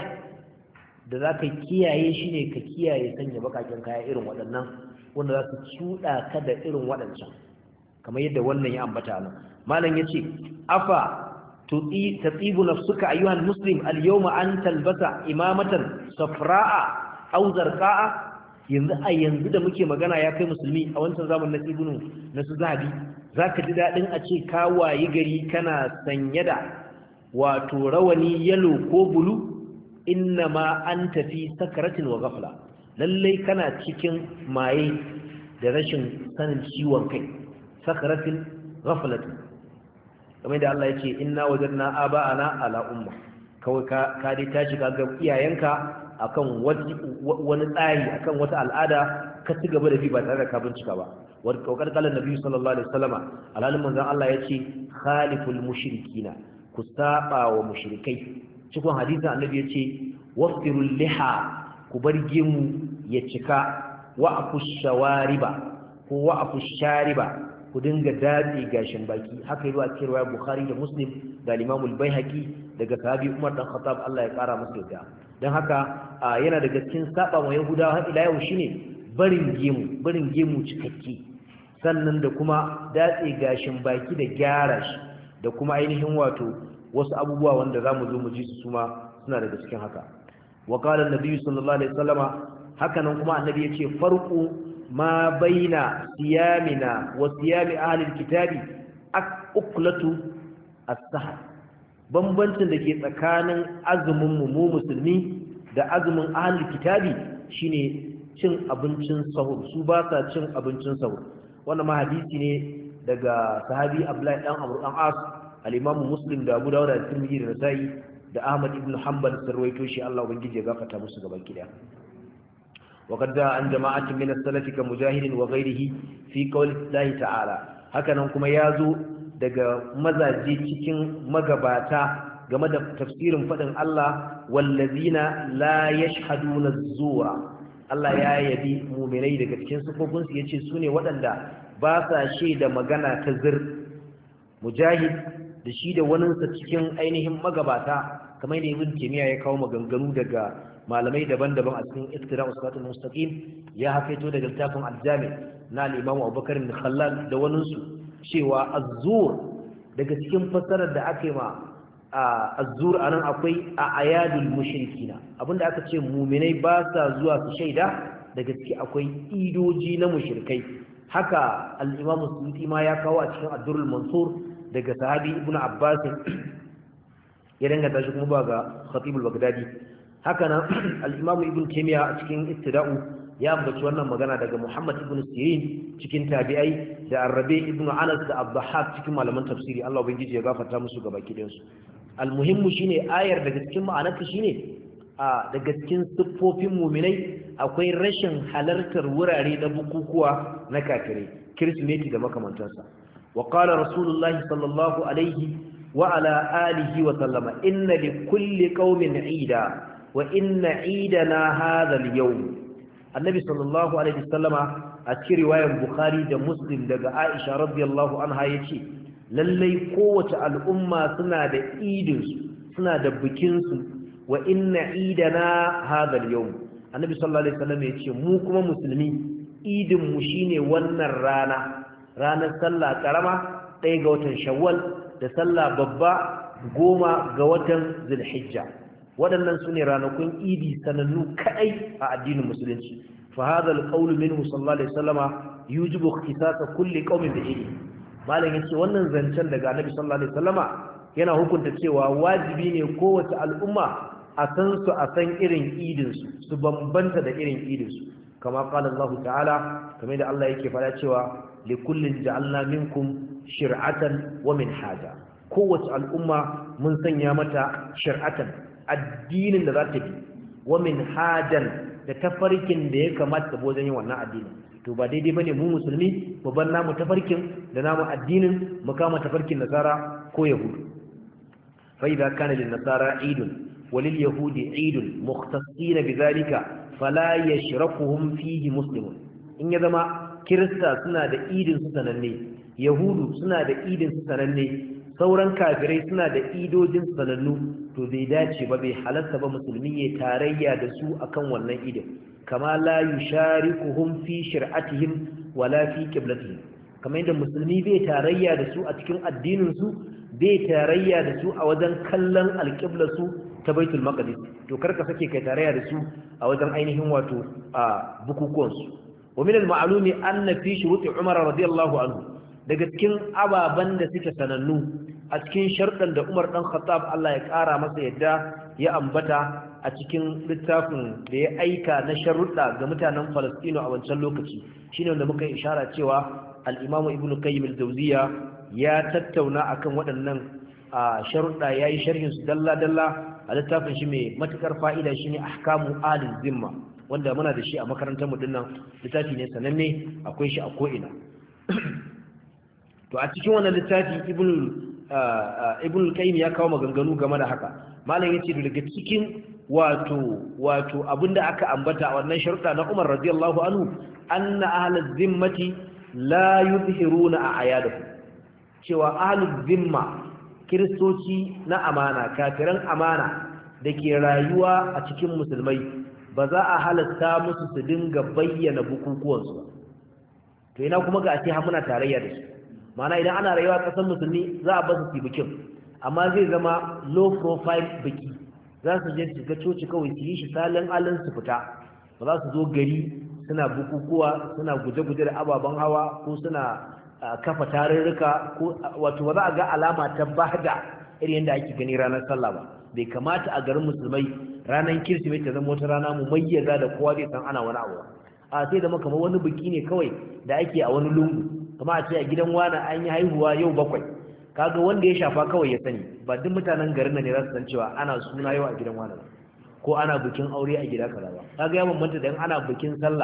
da za ka kiyaye shi ne ka kiyaye sanya bakakin kaya irin waɗannan wanda za su cuɗa ka da irin waɗancan kamar yadda wannan ya ambata nan malam ya ce afa tatsibu nafsuka ayyuhan muslim al-yawma an talbasa imamatan safra'a aw zarqa'a yanzu a yanzu da muke magana ya kai musulmi a wancan zamanin na ibnu na su zahabi zaka ji dadin a ce ka wayi gari kana sanye da wato rawani yalo ko bulu innama anta fi sakaratin wa ghafla lallai kana cikin maye da rashin sanin ciwon kai sakaratin ghaflatin kamar da Allah ya ce inna wajadna aba'ana ala umma kawai ka ka dai tashi ka ga iyayenka akan wani tsari akan wata al'ada ka ci gaba da bi ba tare da ka bincika ba wa kokar kallan nabi sallallahu alaihi wasallama alalin manzon Allah ya ce khaliful mushrikina ku saba wa mushrikai cikin hadisin annabi ya ce waftirul liha ku bar gemu ya cika wa afush shawariba ko wa afush shariba ku dinga datse gashin baki haka yi a cikin riwayar Bukhari da Muslim da Imam al-Baihaqi daga sahabi Umar dan Khattab Allah ya kara masa yarda dan haka yana daga cikin saba wa Yahudawa har ila yau shine barin gemu barin gemu cikakke sannan da kuma datse gashin baki da gyara shi da kuma ainihin wato wasu abubuwa wanda zamu zo mu ji su suma suna daga cikin haka wa qala an-nabi sallallahu alaihi wasallama haka nan kuma annabi yace farqu ma baina siyamina wa siyami ahli al-kitabi uklatu as-sahar bambancin da ke tsakanin azumin mu mu musulmi da azumin ahli kitabi shine cin abincin sahur su ba sa cin abincin sahur wannan ma hadisi ne daga sahabi Abdullahi dan Amr dan As al-Imam Muslim da Abu Dawud da Tirmidhi da Nasa'i da Ahmad ibn Hanbal sarwaito shi Allah ubangiji ya gafarta musu gaban gida وقد جاء عن جماعة من السلف كمجاهد وغيره في قول الله تعالى haka nan kuma ya zo daga mazaje cikin magabata game da tafsirin faɗin Allah wallazina la yashhaduna az-zura Allah ya yabi mu'minai daga cikin sifofin su yace sune waɗanda ba sa shaida magana ta zir. Mujahid da shi da waninsa cikin ainihin magabata kamar da Ibn Taymiyyah ya kawo maganganu daga malamai daban-daban a cikin Iqtida'us Siratal Mustaqim ya hakaito daga littafin Al-Jami' na al-Imam Abubakar bin Khallal da waninsu cewa az-zur daga cikin fassarar da aka yi ma az-zur anan akwai a ayadul mushrikina abinda aka ce mu'minai ba sa zuwa su shaida daga ciki akwai idoji na mushrikai haka al-Imam Suyuti ma ya kawo a cikin Ad-Durrul Mansur daga sahabi Ibn Abbas ya danganta shi kuma ba ga Khatib al-Baghdadi haka nan al-Imam Ibn Taymiyyah a cikin Ittida'u ya ambaci wannan magana daga Muhammad ibn Sirin cikin tabi'ai da Ar-Rabi' ibn Anas da Abdahhak cikin malaman tafsiri Allah ubangiji ya gafarta musu gaba kidan su almuhimmu shine ayar daga cikin ma'anarta shine a daga cikin siffofin mu'minai akwai rashin halartar wurare na bukukuwa na kafirai Kirsimeti da makamantansa wa qala rasulullahi sallallahu alaihi wa ala alihi wa sallama inna li kulli qaumin 'ida wa inna 'idana hadha al-yawm annabi sallallahu alaihi wasallama a cikin riwayar bukhari da muslim daga aisha radiyallahu anha yace lallai kowace al'umma suna da idin su suna da bikin su wa inna idana hadha al-yawm annabi sallallahu alaihi wasallam yace mu kuma musulmi idin mu shine wannan rana ranar sallah karama ɗaya ga watan shawwal da sallah babba goma ga watan zulhijja waɗannan su ne ranakun idi sanannu kaɗai a addinin musulunci fa hadha alqawlu minhu sallallahu alaihi wasallama yujibu ikhtisasa kulli qaumin bi idi malam yace wannan zancen daga annabi sallallahu alaihi wasallama yana hukunta cewa wajibi ne kowace al'umma a san su a san irin idin su su bambanta da irin idin su kama qala Allah ta'ala kamar da Allah yake fara cewa likullin ja'alna minkum shir'atan wa minhaja kowace al'umma mun sanya mata shir'atan addinin da za ta bi wa min hadan da tafarkin da ya kamata ta wajen yin wannan addinin to ba daidai bane mu musulmi mu bar namu tafarkin da namu addinin mu kama tafarkin nasara ko yahudu fa idza kana lin nasara idun wa lil yahudi idun mukhtassin bidhalika fala yashrakuhum fihi muslimun in ya zama kirista suna da idin su sananne yahudu suna da idin su sananne sauran kafirai suna da idojin sanannu to bai dace ba bai halarta ba musulmi ya tarayya da su akan wannan idin kama la yusharikuhum fi shir'atihim wala fi qiblatihim kamar yadda musulmi bai tarayya da su a cikin addinin su bai tarayya da su a wajen kallon alqiblar su ta baitul maqdis to karka sake kai tarayya da su a wajen ainihin wato a bukukuwan su wa min al-ma'lumi anna fi shuruti umar radiyallahu anhu daga cikin ababen da suke sanannu a cikin sharɗan da Umar ɗan Khattab Allah ya ƙara masa yadda ya ambata a cikin littafin da ya aika na sharuɗa ga mutanen Falastino a wancan lokaci shine wanda muka ishara cewa al-Imam Ibn Qayyim al-Jawziyya ya tattauna akan waɗannan sharuɗa yayi sharhin su dalla dalla a littafin shi mai matukar fa'ida shine Ahkamu Ahli Zimma wanda muna da shi a makarantar mu dinnan littafi ne sananne akwai shi a ko'ina to a cikin wannan littafi ibn ibn al-qayyim ya kawo maganganu game da haka malam yace daga cikin wato wato abinda aka ambata a wannan sharuɗa na Umar radiyallahu anhu anna ahlaz zimmati la yuzhiruna a'yadahum cewa ahluz zimma kristoci na amana kafiran amana dake rayuwa a cikin musulmai ba za a halatta musu su dinga bayyana bukukuwansu ba to ina kuma ga ce muna tarayya da su mana idan ana rayuwa ƙasar musulmi za a basu su bikin amma zai zama low profile biki za su je su ga coci kawai su yi shi salin alin su fita ba za su zo gari suna bukukuwa suna guje-guje da ababen hawa ko suna kafa tarurruka ko wato ba za a ga alama ta bada irin yadda ake gani ranar sallah ba bai kamata a garin musulmai ranar kirsimeti ta zama wata rana mu mayyaza da kowa zai san ana wani abu a sai zama kamar wani biki ne kawai da ake a wani lungu kuma a ce a gidan wani an yi haihuwa yau bakwai kaga wanda ya shafa kawai ya sani ba duk mutanen garin nan ne za su san cewa ana suna yau a gidan wani ba ko ana bikin aure a gida kaza ba kaga ya bambanta da ana bikin sallah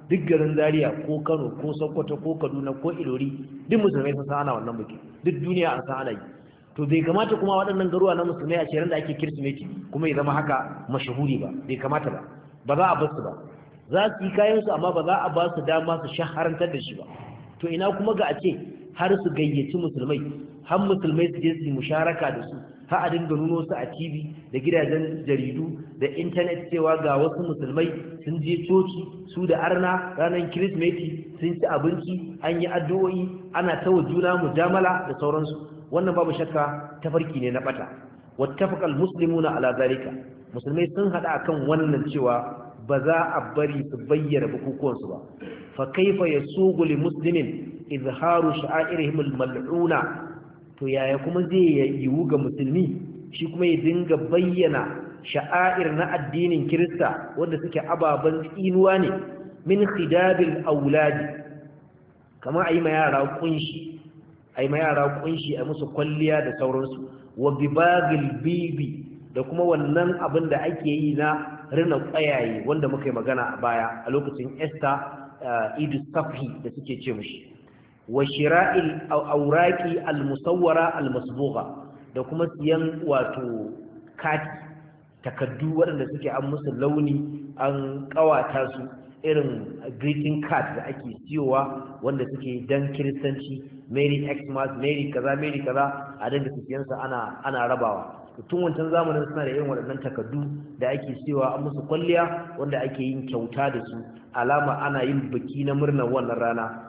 duk garin Zaria ko Kano ko Sokoto ko Kaduna ko Ilori duk musulmai sun san ana wannan biki duk duniya an san ana yi to bai kamata kuma waɗannan garuwa na musulmai a cikin da ake Kirsimeti kuma ya zama haka mashahuri ba bai kamata ba ba za a bar su ba za su yi kayan su amma ba za a ba su dama su shaharantar da shi ba to ina kuma ga a ce har su gayyaci musulmai har musulmai su je su musharaka da su har a dinga nuno su a T V da gidajen jaridu da intanet cewa ga wasu musulmai sun je coci su da arna ranar kirismeti sun ci abinci an yi addu'o'i ana tawa juna mujamala da sauransu wannan babu shakka tafarki ne na bata wattafaqal muslimuna ala zalika musulmai sun hada akan wannan cewa ba za a bari su bayyana bukukuwansu ba fa kaifa yasugu li muslimin izharu sha'airihim al-mal'una to yaya kuma zai yiwu ga musulmi shi kuma ya dinga bayyana sha'air na addinin Kirista wanda suke ababan tsinuwa ne min khidabil auladi kama ayi ma yara kunshi ayi ma yara kunshi a musu kwalliya da sauransu wa bibagil bibi da kuma wannan abin da ake yi na rina kwayaye wanda muka yi magana a baya a lokacin Easter Idus Safi da suke ce mushi wa shira'il auraki almusawwara almasbugha da kuma siyan wato kati takaddu waɗanda suke an musu launi an kawata su irin greeting card da ake siyowa wanda suke dan kiristanci Merry Xmas Merry kaza Merry kaza a dinga siyan sa ana ana rabawa tun wancan zamanin suna da irin waɗannan takaddu da ake siyowa an musu kwalliya wanda ake yin kyauta da su alama ana yin biki na murnar wannan rana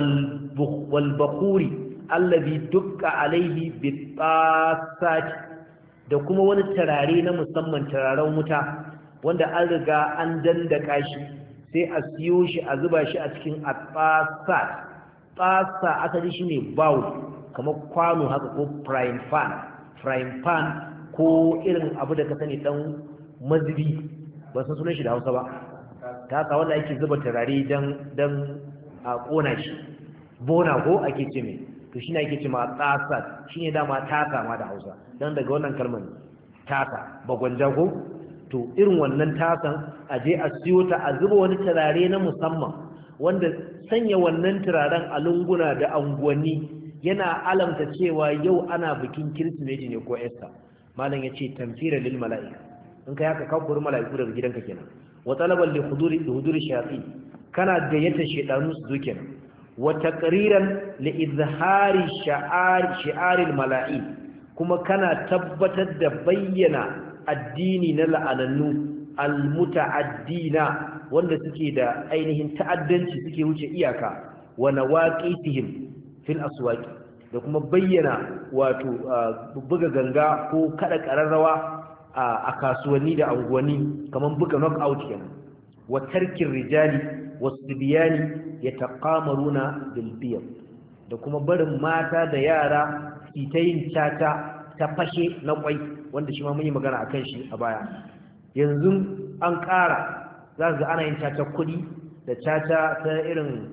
والبخوري الذي دق عليه بالطاسات da kuma wani tarare na musamman tararen wuta wanda an riga an dandaka shi sai a siyo shi a zuba shi a cikin attasat tasa asali shine bowl kamar kwano haka ko frying pan frying pan ko irin abu da ka sani dan mazubi ba san sunan shi da Hausa ba tasa wanda ake zuba tarare dan dan a ƙona shi bona ko ake ce mai to shi ne ake ce ma tsasar shi ne dama tasa ma da Hausa don daga wannan kalmar tasa bagwanja ko to irin wannan tasan a je a siyo ta a zuba wani turare na musamman wanda sanya wannan turaren a lunguna da anguwanni yana alamta cewa yau ana bikin Kirsimeti ne ko Easter malam yace tamfira lil mala'ika in kai haka ka kuri mala'iku daga gidanka kenan wa talaban li huduri huduri shayatin kana gayyata shedanu su zo kenan wa taqriran li izhari sha'ar shi'aril mala'i kuma kana tabbatar da bayyana addini na la'anannu almuta'addina wanda suke da ainihin ta'addanci suke wuce iyaka wa nawaqitihim fil aswaq da kuma bayyana wato buga ganga ko kada kararrawa a kasuwanni da anguwanni kaman buga knockout kenan wa tarkin rijali wasbiyani yataqamaruna bil biyad da kuma barin mata da yara su ta yin tata ta fashe na kwai wanda shi ma mun yi magana akan shi a baya yanzu an ƙara za ga ana yin tata kuɗi da tata ta irin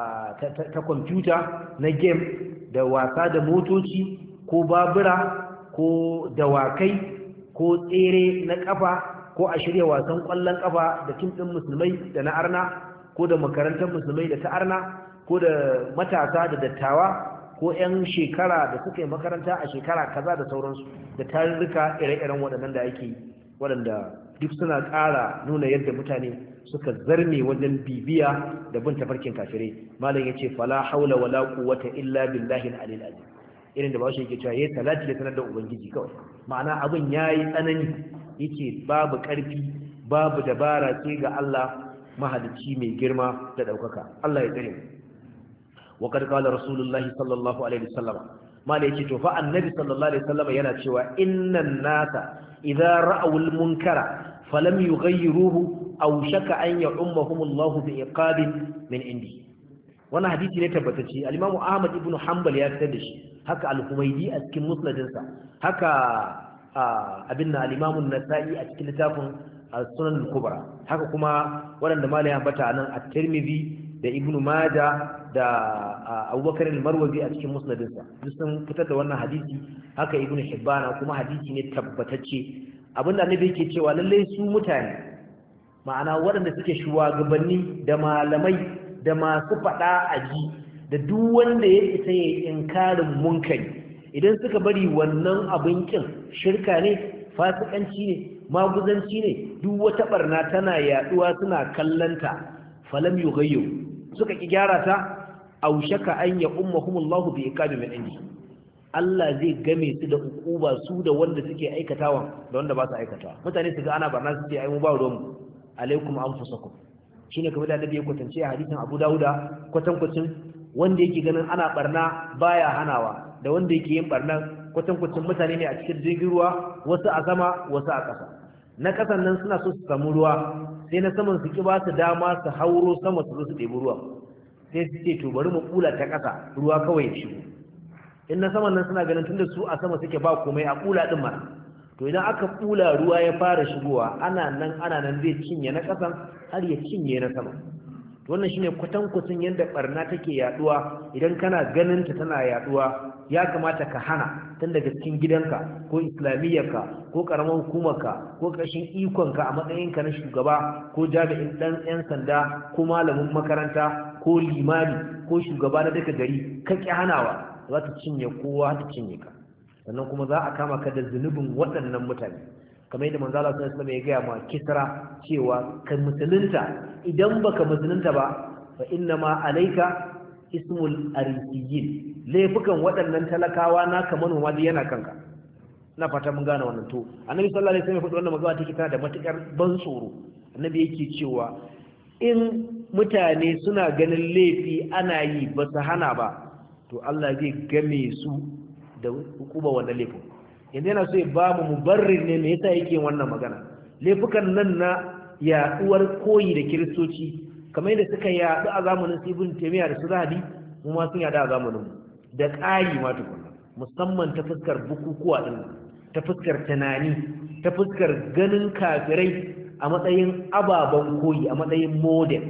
ta kwamfuta na game da wasa da motoci ko babura ko dawakai ko tsere na kafa ko a shirya wasan ƙwallon kafa da tim ɗin musulmai da na arna ko da makarantar musulmai da ta arna ko da matasa da dattawa ko 'yan shekara da suka yi makaranta a shekara kaza da sauransu da tarurruka ire-iren waɗannan da ake waɗanda duk suna ƙara nuna yadda mutane suka zarme wajen bibiya da bin tafarkin kafirai malam yace fala haula wala quwwata illa billahi al-aliyyil azim irin da bashi yake cewa yayi salati ya sanar da ubangiji kawai ma'ana abin yayi tsanani yace babu ƙarfi babu dabara sai ga Allah mahalicci mai girma da daukaka Allah ya tsare mu wa kad qala rasulullahi sallallahu alaihi wasallam mala yace to fa annabi sallallahu alaihi wasallam yana cewa innan nasa idza ra'aw al-munkara falam yughayyiruhu aw shaka an ya'ummahum Allah bi iqabin min indi wannan hadisi ne tabbatacce al-Imam Ahmad ibn Hanbal ya fitar da shi haka al-Humaydi a cikin musnadinsa haka abin da al-Imam an-Nasa'i a cikin littafin Sunan al-Kubra haka kuma waɗanda malai ya bata nan at-Tirmidhi da Ibn Majah da Abubakar al-Marwazi a cikin musnadinsa duk sun fitar da wannan hadisi haka Ibn Hibban kuma hadisi ne tabbatacce abinda annabi yake cewa lalle su mutane ma'ana waɗanda suke shugabanni da malamai da masu faɗa a ji da duk wanda ya isa ya inkarin munkari idan suka bari wannan abin kin shirka ne fasikanci ne maguzanci ne duk wata barna tana yaduwa suna kallanta falam yughayyu suka ki gyara ta aushaka an ya ummahumullahu bi iqabi min indi Allah zai game su da ukuba su da wanda suke aikatawa da wanda ba su aikatawa mutane su ga ana barna su ce ai mu ba ruwan mu alaikum anfusakum shine kamar da Annabi ya kwatance a hadisin Abu Dawuda kwatankwacin wanda yake ganin ana barna baya hanawa da wanda yake yin barna kwatankwacin mutane ne a cikin jirgin ruwa wasu a sama wasu a ƙasa na ƙasan nan suna so su samu ruwa sai na saman su ki ba su dama su hauro sama su zo su ɗebi ruwa sai su ce to bari mu kula ta ƙasa ruwa kawai ya shigo in na saman nan suna ganin tunda su a sama suke ba komai a kula din mana to idan aka kula ruwa ya fara shigowa ana nan ana nan zai cinye na ƙasan har ya cinye na sama to wannan shine kwatankwacin yadda barna take yaduwa idan kana ganin ta tana yaduwa ya kamata ka hana tun daga cikin gidanka ko islamiyyarka ko karamar hukumarka ko ƙarshen ikonka a matsayinka na shugaba ko jami'in ɗan 'yan sanda ko malamin makaranta ko limani ko shugaba na duka gari ka ƙi hanawa za ta cinye kowa ta cinye ka sannan kuma za a kama ka da zunubin waɗannan mutane kamar yadda manzo Allah sallallahu alaihi wasallam ya gaya ma Kisra cewa ka musulunta idan baka musulunta ba fa inna ma alayka ismul arisiyin laifukan waɗannan talakawa naka manoma da yana kanka na fata mun gane wannan to annabi sallallahu alaihi wasallam ya faɗi wannan magana take tana da matukar ban tsoro annabi yake cewa in mutane suna ganin laifi ana yi ba su hana ba to Allah zai game su da hukuma wannan laifin yanzu yana so ya ba mu mubarrir ne me yasa yake wannan magana laifukan nan na yaduwar koyi da kiristoci kamar yadda suka yadu a zamanin Ibn Taymiyyah da su Zahabi mu ma sun yadu a zamanin mu da ƙari ma tukuna musamman ta fuskar bukukuwa din ta fuskar tunani ta fuskar ganin kafirai a matsayin ababen koyi a matsayin model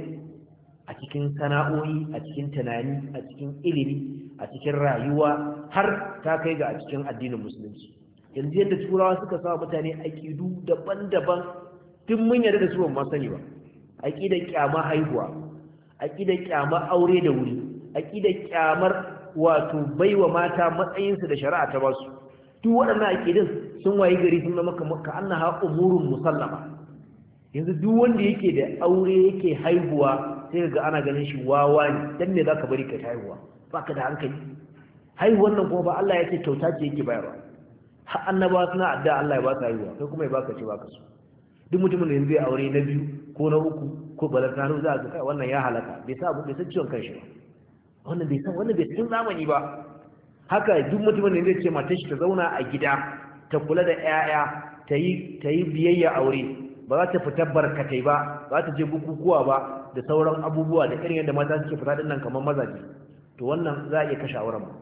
a cikin sana'o'i a cikin tunani a cikin ilimi a cikin rayuwa har ta kai ga a cikin addinin musulunci yanzu yadda turawa suka sa mutane aƙidu daban-daban tun mun yarda da su ban ma sani ba aƙidar kyamar haihuwa aƙidar kyamar aure da wuri aƙidar kyamar wato baiwa mata matsayinsu da shari'a ta basu duk waɗannan aƙidun sun wayi gari sun zama kamar ka annaha umurun musallama yanzu duk wanda yake da aure yake haihuwa sai ga ana ganin shi wawa ne dan me zaka bari ka ta haihuwa baka da hankali haihuwan nan kuma ba Allah ya ce kyauta ce yake bayarwa har annabawa suna adda Allah ya ba su haihuwa kai kuma ya baka ce baka so duk mutumin da yanzu ya aure na biyu ko na uku ko balantano za ka kai wannan ya halaka bai sa abu bai san ciwon kanshi ba wannan bai san wannan bai san zamani ba haka duk mutumin da zai ce matar shi ta zauna a gida ta kula da 'ya'ya ta yi ta yi biyayya aure ba za ta fita barkatai ba ba ta je bukukuwa ba da sauran abubuwa da irin yadda mata suke fita dinnan kamar mazaje to wannan za a iya kashe auren ba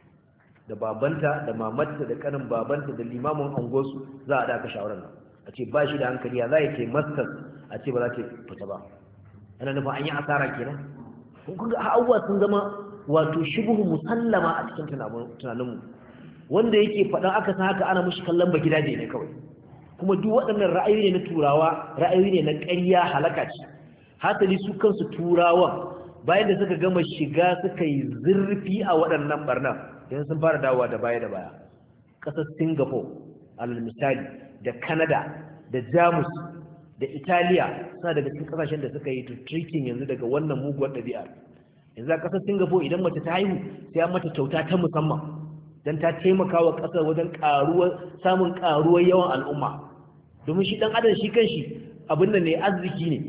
da babanta da mamarta da kanin babanta da limamin angosu za a da kashe auren nan a ce ba shi da hankali ya za ya ke masters a ce ba za ta fita ba ana nufin an yi asara kenan kun ga abubuwa sun zama wato shubuhu musallama a cikin tunaninmu wanda yake faɗan aka san haka ana mushi kallon ba gidaje ne kawai kuma duk waɗannan ra'ayoyi ne na turawa ra'ayoyi ne na ƙarya halaka ce hasali su kansu turawan bayan da suka gama shiga suka yi zurfi a waɗannan barnan yanzu sun fara dawowa da baya da baya ƙasar Singapore alal misali da Canada da Jamus da Italiya suna daga cikin kasashen da suka yi treating yanzu daga wannan muguwar ɗabi'a yanzu a ƙasar Singapore idan mace ta haihu sai an mata kyauta ta musamman don ta taimaka wa ƙasar wajen ƙaruwar samun ƙaruwar yawan al'umma domin shi ɗan adam shi kanshi abin da ne arziki ne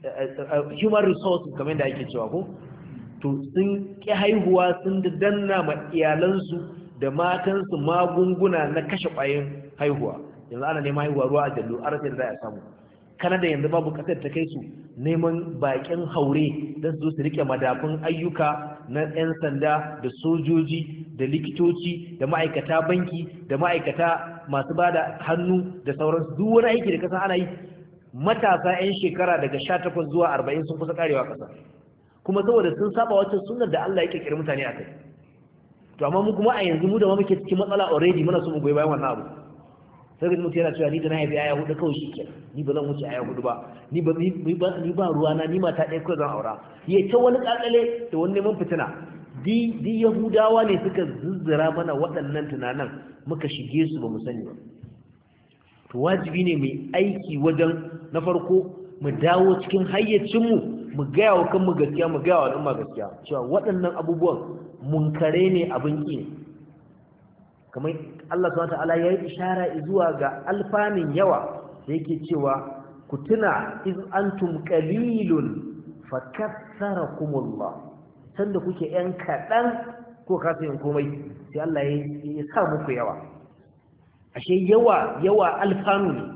human resources kamar da ake cewa ko to sun ƙi haihuwa sun danna ma iyalansu da matansu magunguna na kashe ƙwayoyin haihuwa yanzu ana neman haihuwa ruwa a jallo a rasa da za a samu Kanada yanzu babu kasar ta kai su neman bakin haure don su zo su rike madafun ayyuka na 'yan sanda da sojoji da likitoci da ma'aikata banki da ma'aikata masu ba da hannu da sauransu duk wani aiki da kasa ana yi matasa 'yan shekara daga sha takwas zuwa arba'in sun kusa karewa kasa kuma saboda sun saba wacce sunnar da Allah ya kirkiri mutane a kai to amma mu kuma a yanzu mu da ma muke cikin matsala already muna so mu goyi bayan wannan abu sai ga mutum yana cewa ni da na haifi aya hudu kawai shi ke ni ba zan wuce aya hudu ba ni ba ni ba ruwa na ni mata ɗaya kawai zan aura ya ta wani kakale da wani neman fitina di di yahudawa ne suka zuzzura mana waɗannan tunanan muka shige su ba mu sani ba to wajibi ne mai aiki wajen na farko mu dawo cikin hayyacinmu mu gaya wa kanmu gaskiya mu gaya wa al'umma gaskiya cewa waɗannan abubuwan munkare ne abin ƙi ne kamar Allah subhanahu wataala ya yi ishara zuwa ga alfanin yawa da yake cewa ku tuna iz antum qalilun fakassarakumullah sanda kuke yan kaɗan ko kasa yin komai sai Allah ya sa muku yawa ashe yawa yawa alfanu ne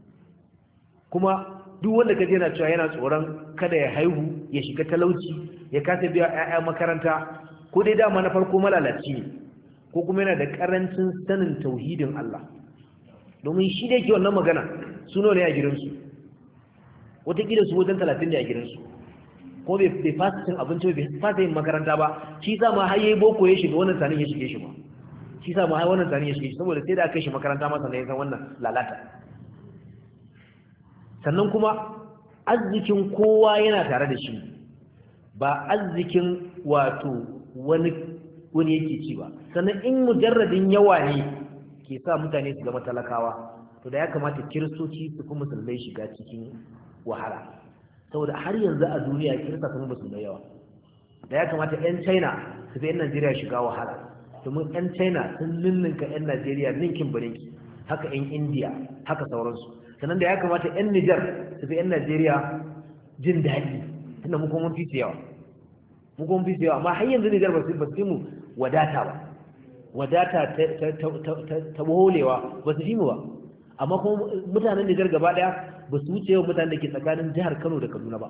kuma duk wanda kaje yana cewa yana tsoron kada ya haihu ya shiga talauci ya kasa biya ƴaƴa makaranta ko dai dama na farko malalaci ne ko kuma yana da karancin sanin tauhidin Allah domin shi da yake wannan magana suno ne a gidansu wataƙila su wajen talatin ne a gidansu ko bai fasa cin abinci bai fasa yin makaranta ba shi sa ma har yayi boko ya shiga wannan sanin ya shige shi ba shi sa ma har wannan sanin ya shige shi saboda sai da aka kai shi makaranta masa ne ya san wannan lalata sannan kuma arzikin kowa yana tare da shi ba arzikin wato wani wani yake ci ba sannan in mujarradin yawa ne ke sa mutane su zama talakawa to da ya kamata kiristoci su kuma musulmai shiga cikin wahala saboda har yanzu a duniya kirista sun musulmai yawa da ya kamata yan china su fi yan najeriya shiga wahala domin yan china sun ninninka yan najeriya ninkin birinki haka yan india haka sauransu sannan da ya kamata yan nijar su fi yan najeriya jin daɗi tunda mu kuma mun fi yawa mu kuma fi yawa amma har yanzu nijar ba su mu wadata ba wadata ta holewa ba su fi mu ba amma kuma mutanen Nijar gaba daya ba su wuce yawan mutanen da ke tsakanin jihar Kano da Kaduna ba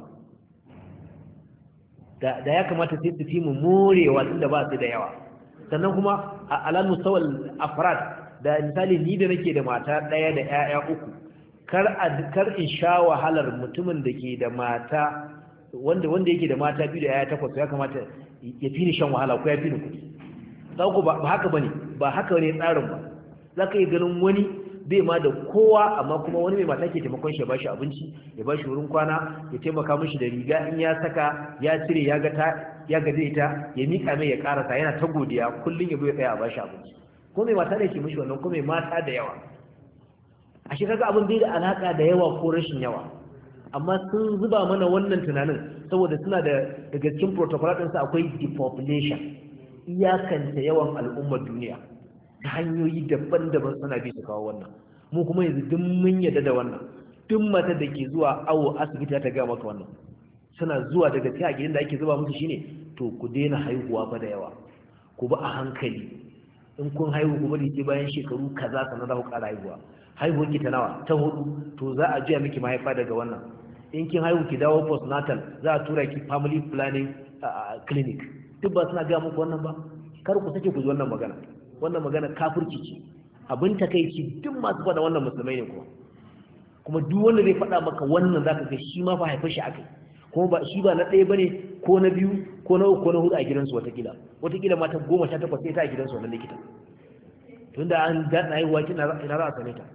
da ya kamata sai su fi mu morewa tunda ba su da yawa sannan kuma a alal musawal afrad da misali ni da nake da mata daya da 'ya'ya uku kar a kar in sha wahalar mutumin da ke da mata wanda wanda yake da mata biyu da 'ya'ya takwas ya kamata ya fi ni shan wahala ko ya fi ni kuɗi sauko ba haka bane ba haka ne tsarin ba zaka yi ganin wani bai ma da kowa amma kuma wani mai mata ke taimakon shi ya bashi abinci ya bashi wurin kwana ya taimaka mishi da riga in ya saka ya cire ya ga ta ya ga ita ya mika mai ya karasa yana ta godiya kullun ya zo ya tsaya a bashi abinci ko mai mata ne ke mishi wannan ko mai mata da yawa a shi kaga abin bai da alaka da yawa ko rashin yawa amma sun zuba mana wannan tunanin saboda suna da daga cikin protocol ɗinsu akwai depopulation iyakanta yawan al'ummar duniya ta hanyoyi daban-daban suna bi su kawo wannan mu kuma yanzu duk mun yadda da wannan duk mata da ke zuwa awo asibiti ta ga maka wannan suna zuwa daga cikin gidan da ake zuba musu shine to ku daina haihuwa fa da yawa ku ba a hankali in kun haihu ku bari sai bayan shekaru kaza sannan za ku ƙara haihuwa haihuwar ki ta nawa ta hudu to za a jiya miki mahaifa daga wannan in kin haihu ki dawo postnatal za a tura ki family planning clinic duk ba suna gaya muku wannan ba kar ku sake ku ji wannan magana wannan magana kafirci ce abin takeici duk masu faɗa wannan musulmai ne kuma kuma duk wanda zai faɗa maka wannan zaka ga shi ma fa haifar shi akai kuma ba shi ba na ɗaya bane ko na biyu ko na uku ko na hudu a gidansu watakila watakila mata goma sha takwas sai ta a gidansu wannan likita tunda an daɗa haihuwa kina ina za a same ta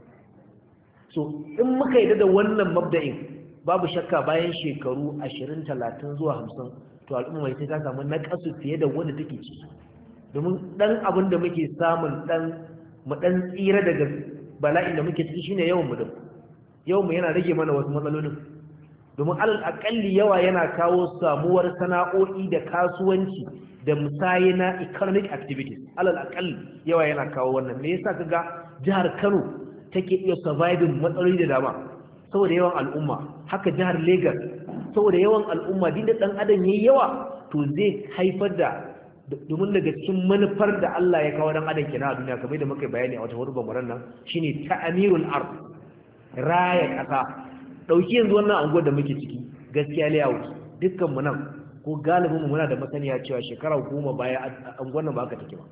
so in muka yi da wannan mabda'in babu shakka bayan shekaru ashirin talatin zuwa hamsin to al'umma sai ta samu naƙasu fiye da wanda take ciki domin dan abin da muke samun dan mu dan tsira daga bala'in da muke ciki shine yawan mu din yawan mu yana rage mana wasu matsalolin domin alal akalli yawa yana kawo samuwar sana'o'i da kasuwanci da musaye na economic activities alal akalli yawa yana kawo wannan me yasa kaga jihar Kano take iya surviving matsaloli da dama saboda yawan al'umma haka jihar Lagos saboda yawan al'umma din da dan adam yayi yawa to zai haifar da domin daga cikin manufar da Allah ya kawo dan adam kenan a duniya kamar da muka bayani a wata hurubar muran nan shine ta'amirul ard raya kasa dauki yanzu wannan anguwar da muke ciki gaskiya layout dukkan mu nan ko galibin mu muna da masaniya cewa shekara goma baya anguwar nan ba aka take ba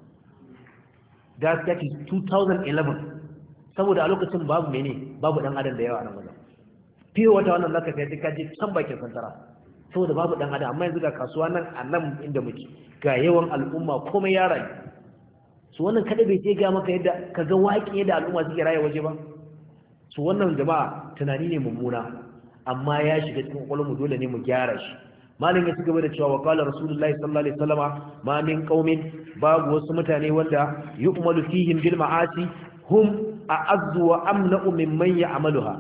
da that is two thousand eleven saboda a lokacin babu mene babu dan adam da yawa a nan wajen fiye wata wannan zaka kai duka je can bakin santara saboda babu dan adam amma yanzu ga kasuwa nan a nan inda muke ga yawan al'umma komai ya rayu su wannan kada bai ce ga maka yadda kaga waƙi yadda al'umma suke raye waje ba so wannan jama'a tunani ne mummuna amma ya shiga cikin kwakwalwarmu dole ne mu gyara shi. malam ya ci gaba da cewa wa qala rasulullahi sallallahu alaihi wasallama ma min qaumin babu wasu mutane wanda yu'malu fihim bil ma'asi hum a'azzu wa amna'u mimman ya'maluha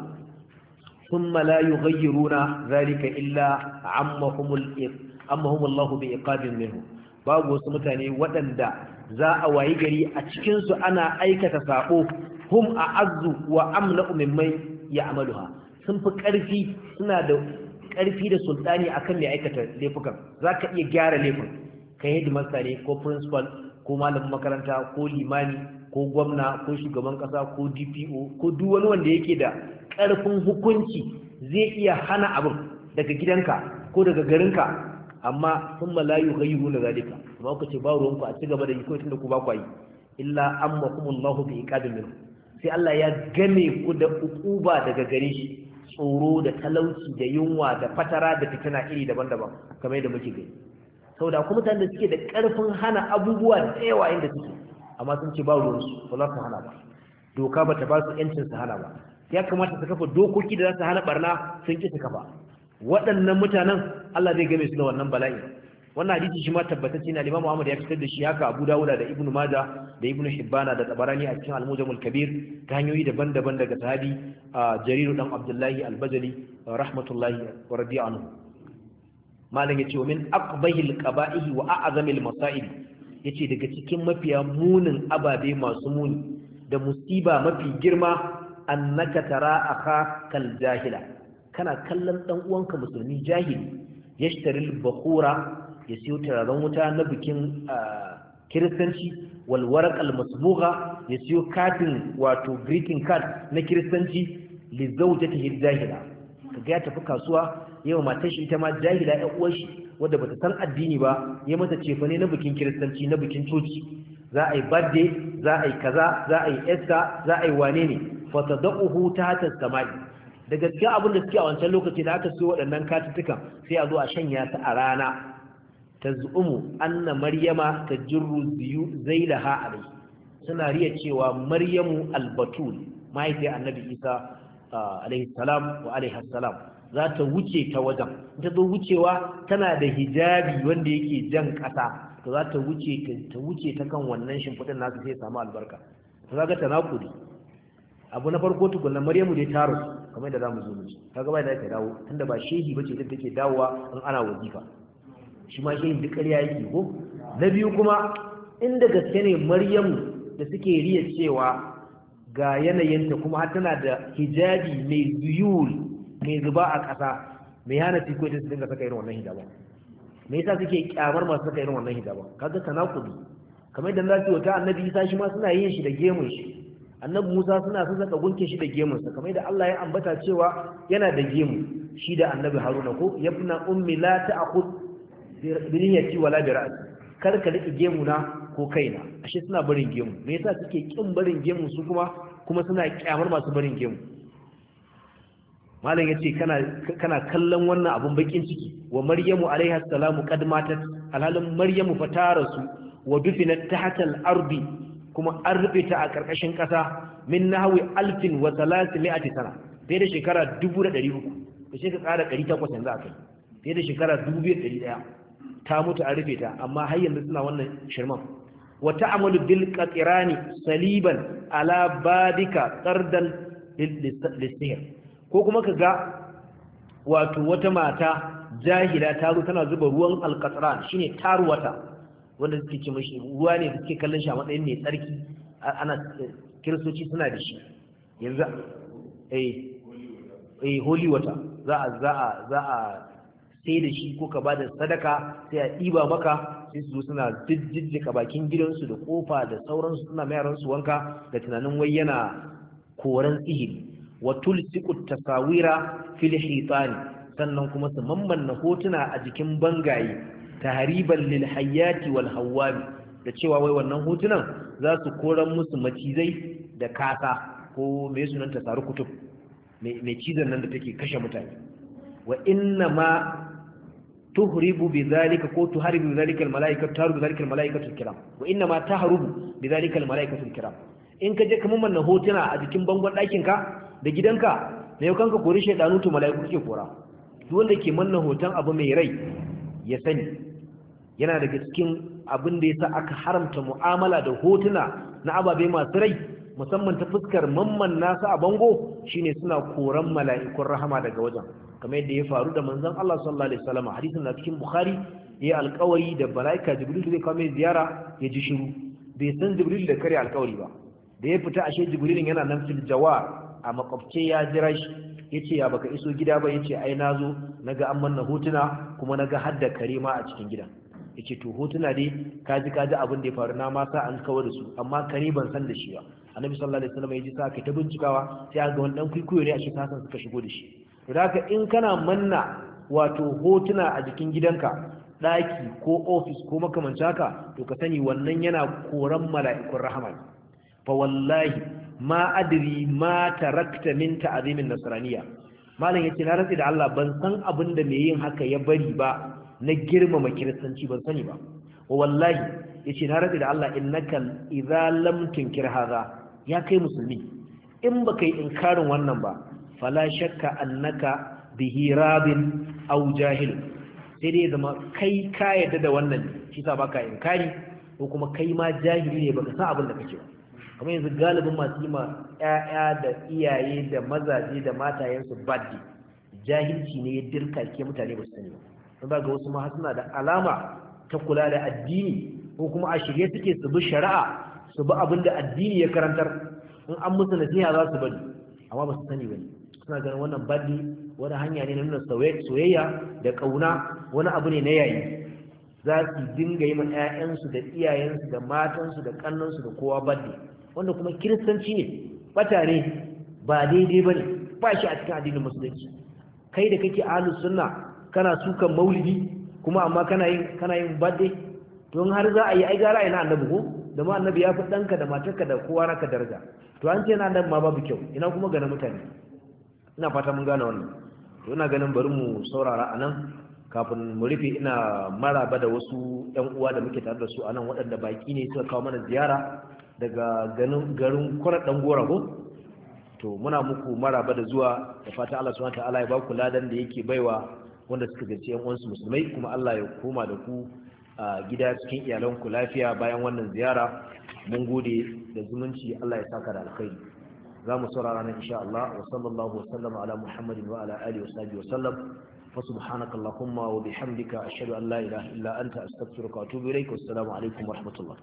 thumma la yughayyiruna dhalika illa ammahumul ammahum Allah bi iqabin minhu. babu wasu mutane waɗanda za a wayi gari a cikin su ana aikata sabo hum a'azzu wa amna'u mimman ya'maluha, sun fi ƙarfi, suna da ƙarfi da sultani akan mai aikata laifukan. za ka iya gyara laifin kai headmaster ne ko principal ko malamin makaranta ko limani ko gwamna ko shugaban ƙasa ko D P O ko duk wani wanda yake da ƙarfin hukunci zai iya hana abin daga gidanka ko daga garinka, amma sun malayu gayyu na zalika amma ku ce ba ruwanku a ci gaba da yi ko tunda ku ba ku yi illa ammakumullahu bi iqabin minhu, sai Allah ya game ku da ukuba daga gare shi, tsoro da talauci da yunwa da fatara da fitina iri daban-daban kamar yadda muke gani. saboda kuma mutanen da suke da ƙarfin hana abubuwa da yawa inda suke amma sun ce ba ruwansu ba za su hana ba, doka ba ta ba su yancin su hana ba. ya kamata su kafa dokoki da za su hana barna, sun ki su kafa. waɗannan mutanen Allah zai game su da wannan bala'i. wannan hadisi shi ma tabbatacce ne, Imam Ahmad ya fitar da shi, haka Abu Dawud da Ibn Majah da Ibn Hibban da Tabarani a cikin Al-Mujamul Kabir ta hanyoyi daban-daban daga sahabi Jarir dan Abdullahi Al-Bajali rahmatullahi wa radiya anhu. malam yace wa min aqbahil qaba'ihi wa a'zamil masa'ib, yace daga cikin mafiya munin ababe masu muni da musiba mafi girma annaka tara akha kal jahila, kana kallon dan uwanka musulmi jahili yashtaril bakhura, ya siyo turaren wuta na bikin kiristanci, walwarak almasbugha, ya siyo katin wato greeting card na kiristanci li zawjatihi jahila. kaga ya tafi kasuwa yau matar shi ita ma jahila ya uwar shi wadda bata san addini ba, ya mata cefane na bikin kiristanci na bikin coci, za a yi birthday, za a yi kaza, za a yi Easter, za a yi wane ne, fa tad'uhu tahta as-samai. da gaskiya abin da suke a wancan lokaci da aka siyo waɗannan katuttukan sai a zo a shanya ta a rana, tazumu anna maryama tajru zailaha alai, suna riya cewa maryamu albatul mahaifiyar annabi isa alaihi salam wa alaihi salam za ta wuce ta wajen. ta zo wucewa tana da hijabi wanda yake jan ƙasa, to za ta wuce ta wuce ta kan wannan shimfiɗin nasu sai samu albarka. to kaga tanakuri. abu na farko tukunna maryamu dai ta rasu kamar da zamu zo mu ji, kaga bai da ta dawo tunda ba shehi bace da take dawowa in ana wazifa, shi ma shehin duk ƙarya yake ko. na biyu kuma inda gaske ne maryamu da suke riya cewa ga yanayinta kuma har tana da hijabi mai zuyul mai zuba a ƙasa, mai hana tiko ita su dinga saka irin wannan hijaban. me yasa suke kyamar masu saka irin wannan hijaban? kaga tanakudi. kamar idan za su wata annabi isa shi ma suna yin shi da gemun shi, annabi musa suna sun saka gunke shi da gemunsa, kamar yadda Allah ya ambata cewa yana da gemu shi da annabi haruna ko yabna ummi la ta'khud bi niyyati wala bi ra'si, kar ka rike gemuna ko kaina. ashe suna barin gemu. me yasa suke kin barin gemu su kuma kuma suna kyamar masu barin gemu? malam yace kana kana kallon wannan abun bakin ciki. wa maryamu alaiha salamu qad matat, alhalin maryamu fa ta rasu, wa dufinat tahta al-ardi, kuma an rufe ta a karkashin kasa, min nahwi alfin wa thalathmi'ati sana, fiye da shekara dubu da ɗari uku, da shi ka ƙara ɗari takwas yanzu a kai, fiye da shekara dubu biyu da ɗari ɗaya ta mutu an rufe ta, amma har yanzu suna wannan shirman. wa ta'amalu bil qatirani saliban ala badika qardan lisihr, ko kuma kaga wato wata mata jahila ta zo tana zuba ruwan alqatran, shine tarwata wanda suke ce mashi ruwa ne da suke kallon shi a matsayin mai tsarki, ana kiristoci suna da shi yanzu. eh eh holy water za a za a za a sai da shi ko ka bada sadaka sai a ɗiba maka, sai su suna jijjika bakin gidansu da kofa da sauransu, suna mai yaransu wanka da tunanin wai yana koran sihiri. wa tulsiqu tasawira fil hitani, sannan kuma su mammanna hotuna a jikin bangaye, tahriban lil hayati wal hawami, da cewa wai wannan hotunan za su koran musu macizai da kasa ko mai sunan tasaru kutub mai cizon nan da take kashe mutane. wa inna ma tuhribu bidhalika ko tuharibu bidhalika almalaikatu tahrubu bidhalika almalaikatu alkiram wa inna ma tahrubu bidhalika almalaikatu alkiram. in ka je ka mamman hotuna a jikin bangon ɗakin ka, da gidanka da yau kanka kori shaidanu to mala'iku ke kora duk wanda ke manna hoton abu mai rai ya sani yana daga cikin abin da yasa aka haramta mu'amala da hotuna na ababe masu rai musamman ta fuskar mamman nasu a bango shine suna koran mala'ikun rahama daga wajen kamar yadda ya faru da manzon Allah sallallahu alaihi wasallam hadisin na cikin Bukhari yayi alƙawari da mala'ika Jibril zai kawo mai ziyara ya ji shiru bai san Jibril da kare alƙawari ba da ya fita ashe Jibrilin yana nan fil jawar a makwabce ya jira shi yace ya baka iso gida ba yace ai nazo naga an manna hotuna kuma naga hadda kare ma a cikin gidan yace to hotuna dai kaji kaji abin da ya faru na ma sa an kawar da su amma kare ban san da shi ba annabi sallallahu alaihi wasallam yaji sa kai ta bincikawa sai ga wani dan kuikuyo ne a shi sasan suka shigo da shi to haka in kana manna wato hotuna a jikin gidanka daki ko office ko makamancin haka to ka sani wannan yana koran mala'ikun rahama fa wallahi ma adri ma tarakta min ta'zimin nasraniya malam yace na rantsi da Allah ban san abin da mai yin haka ya bari ba na girmama kiristanci ban sani ba wa wallahi yace na rantsi da Allah innaka idza lam tunkir hadha ya kai musulmi in baka yi inkarin wannan ba fala shakka annaka bihi rabin aw jahil sai dai zama kai ka yadda da wannan shi sa baka inkari ko kuma kai ma jahili ne baka san abin da kake ba kamar yanzu galibin masu yi ma ƴaƴa da iyaye da mazaje da matayensu baddi jahilci ne ya dirka ke mutane ba su sani ba ba ga wasu ma suna da alama ta kula da addini ko kuma a shirye suke su bi shari'a su bi abin da addini ya karantar in an musu nasiha za su bari amma ba su sani ba suna ganin wannan baddi wani hanya ne na nuna soyayya da ƙauna wani abu ne na yayi za su dinga yi ma 'ya'yansu da iyayensu da matansu da ƙannansu da kowa baddi wanda kuma kiristanci ne bata ne ba daidai ba ne ba shi a cikin addinin musulunci kai da kake ahlus sunna kana sukan maulidi kuma amma kana yin kana yin birthday don har za a yi ai gara ina annabi ko da ma annabi ya fi danka da matarka da kowa naka daraja to an ce na annabi ma babu kyau ina kuma ga na mutane ina fata mun gane wannan to ina ganin bari mu saurara anan kafin mu rufe ina maraba da wasu ƴan uwa da muke tare da su anan waɗanda baki ne suka kawo mana ziyara daga ganin garin Kwara dan Gora ko to muna muku maraba da zuwa da fata Allah subhanahu wataala ya ba ku ladan da yake baiwa wanda suka gaci ƴan uwansu musulmai kuma Allah ya koma da ku a gida cikin iyalanku lafiya bayan wannan ziyara mun gode da zumunci Allah ya saka da alkhairi za mu saurara nan insha Allah wa sallallahu wa sallama ala Muhammadin wa ala alihi wa sahbihi wa sallam fa subhanaka allahumma wa bihamdika ashhadu an la ilaha illa anta astaghfiruka wa atubu ilaik wa assalamu alaikum wa rahmatullah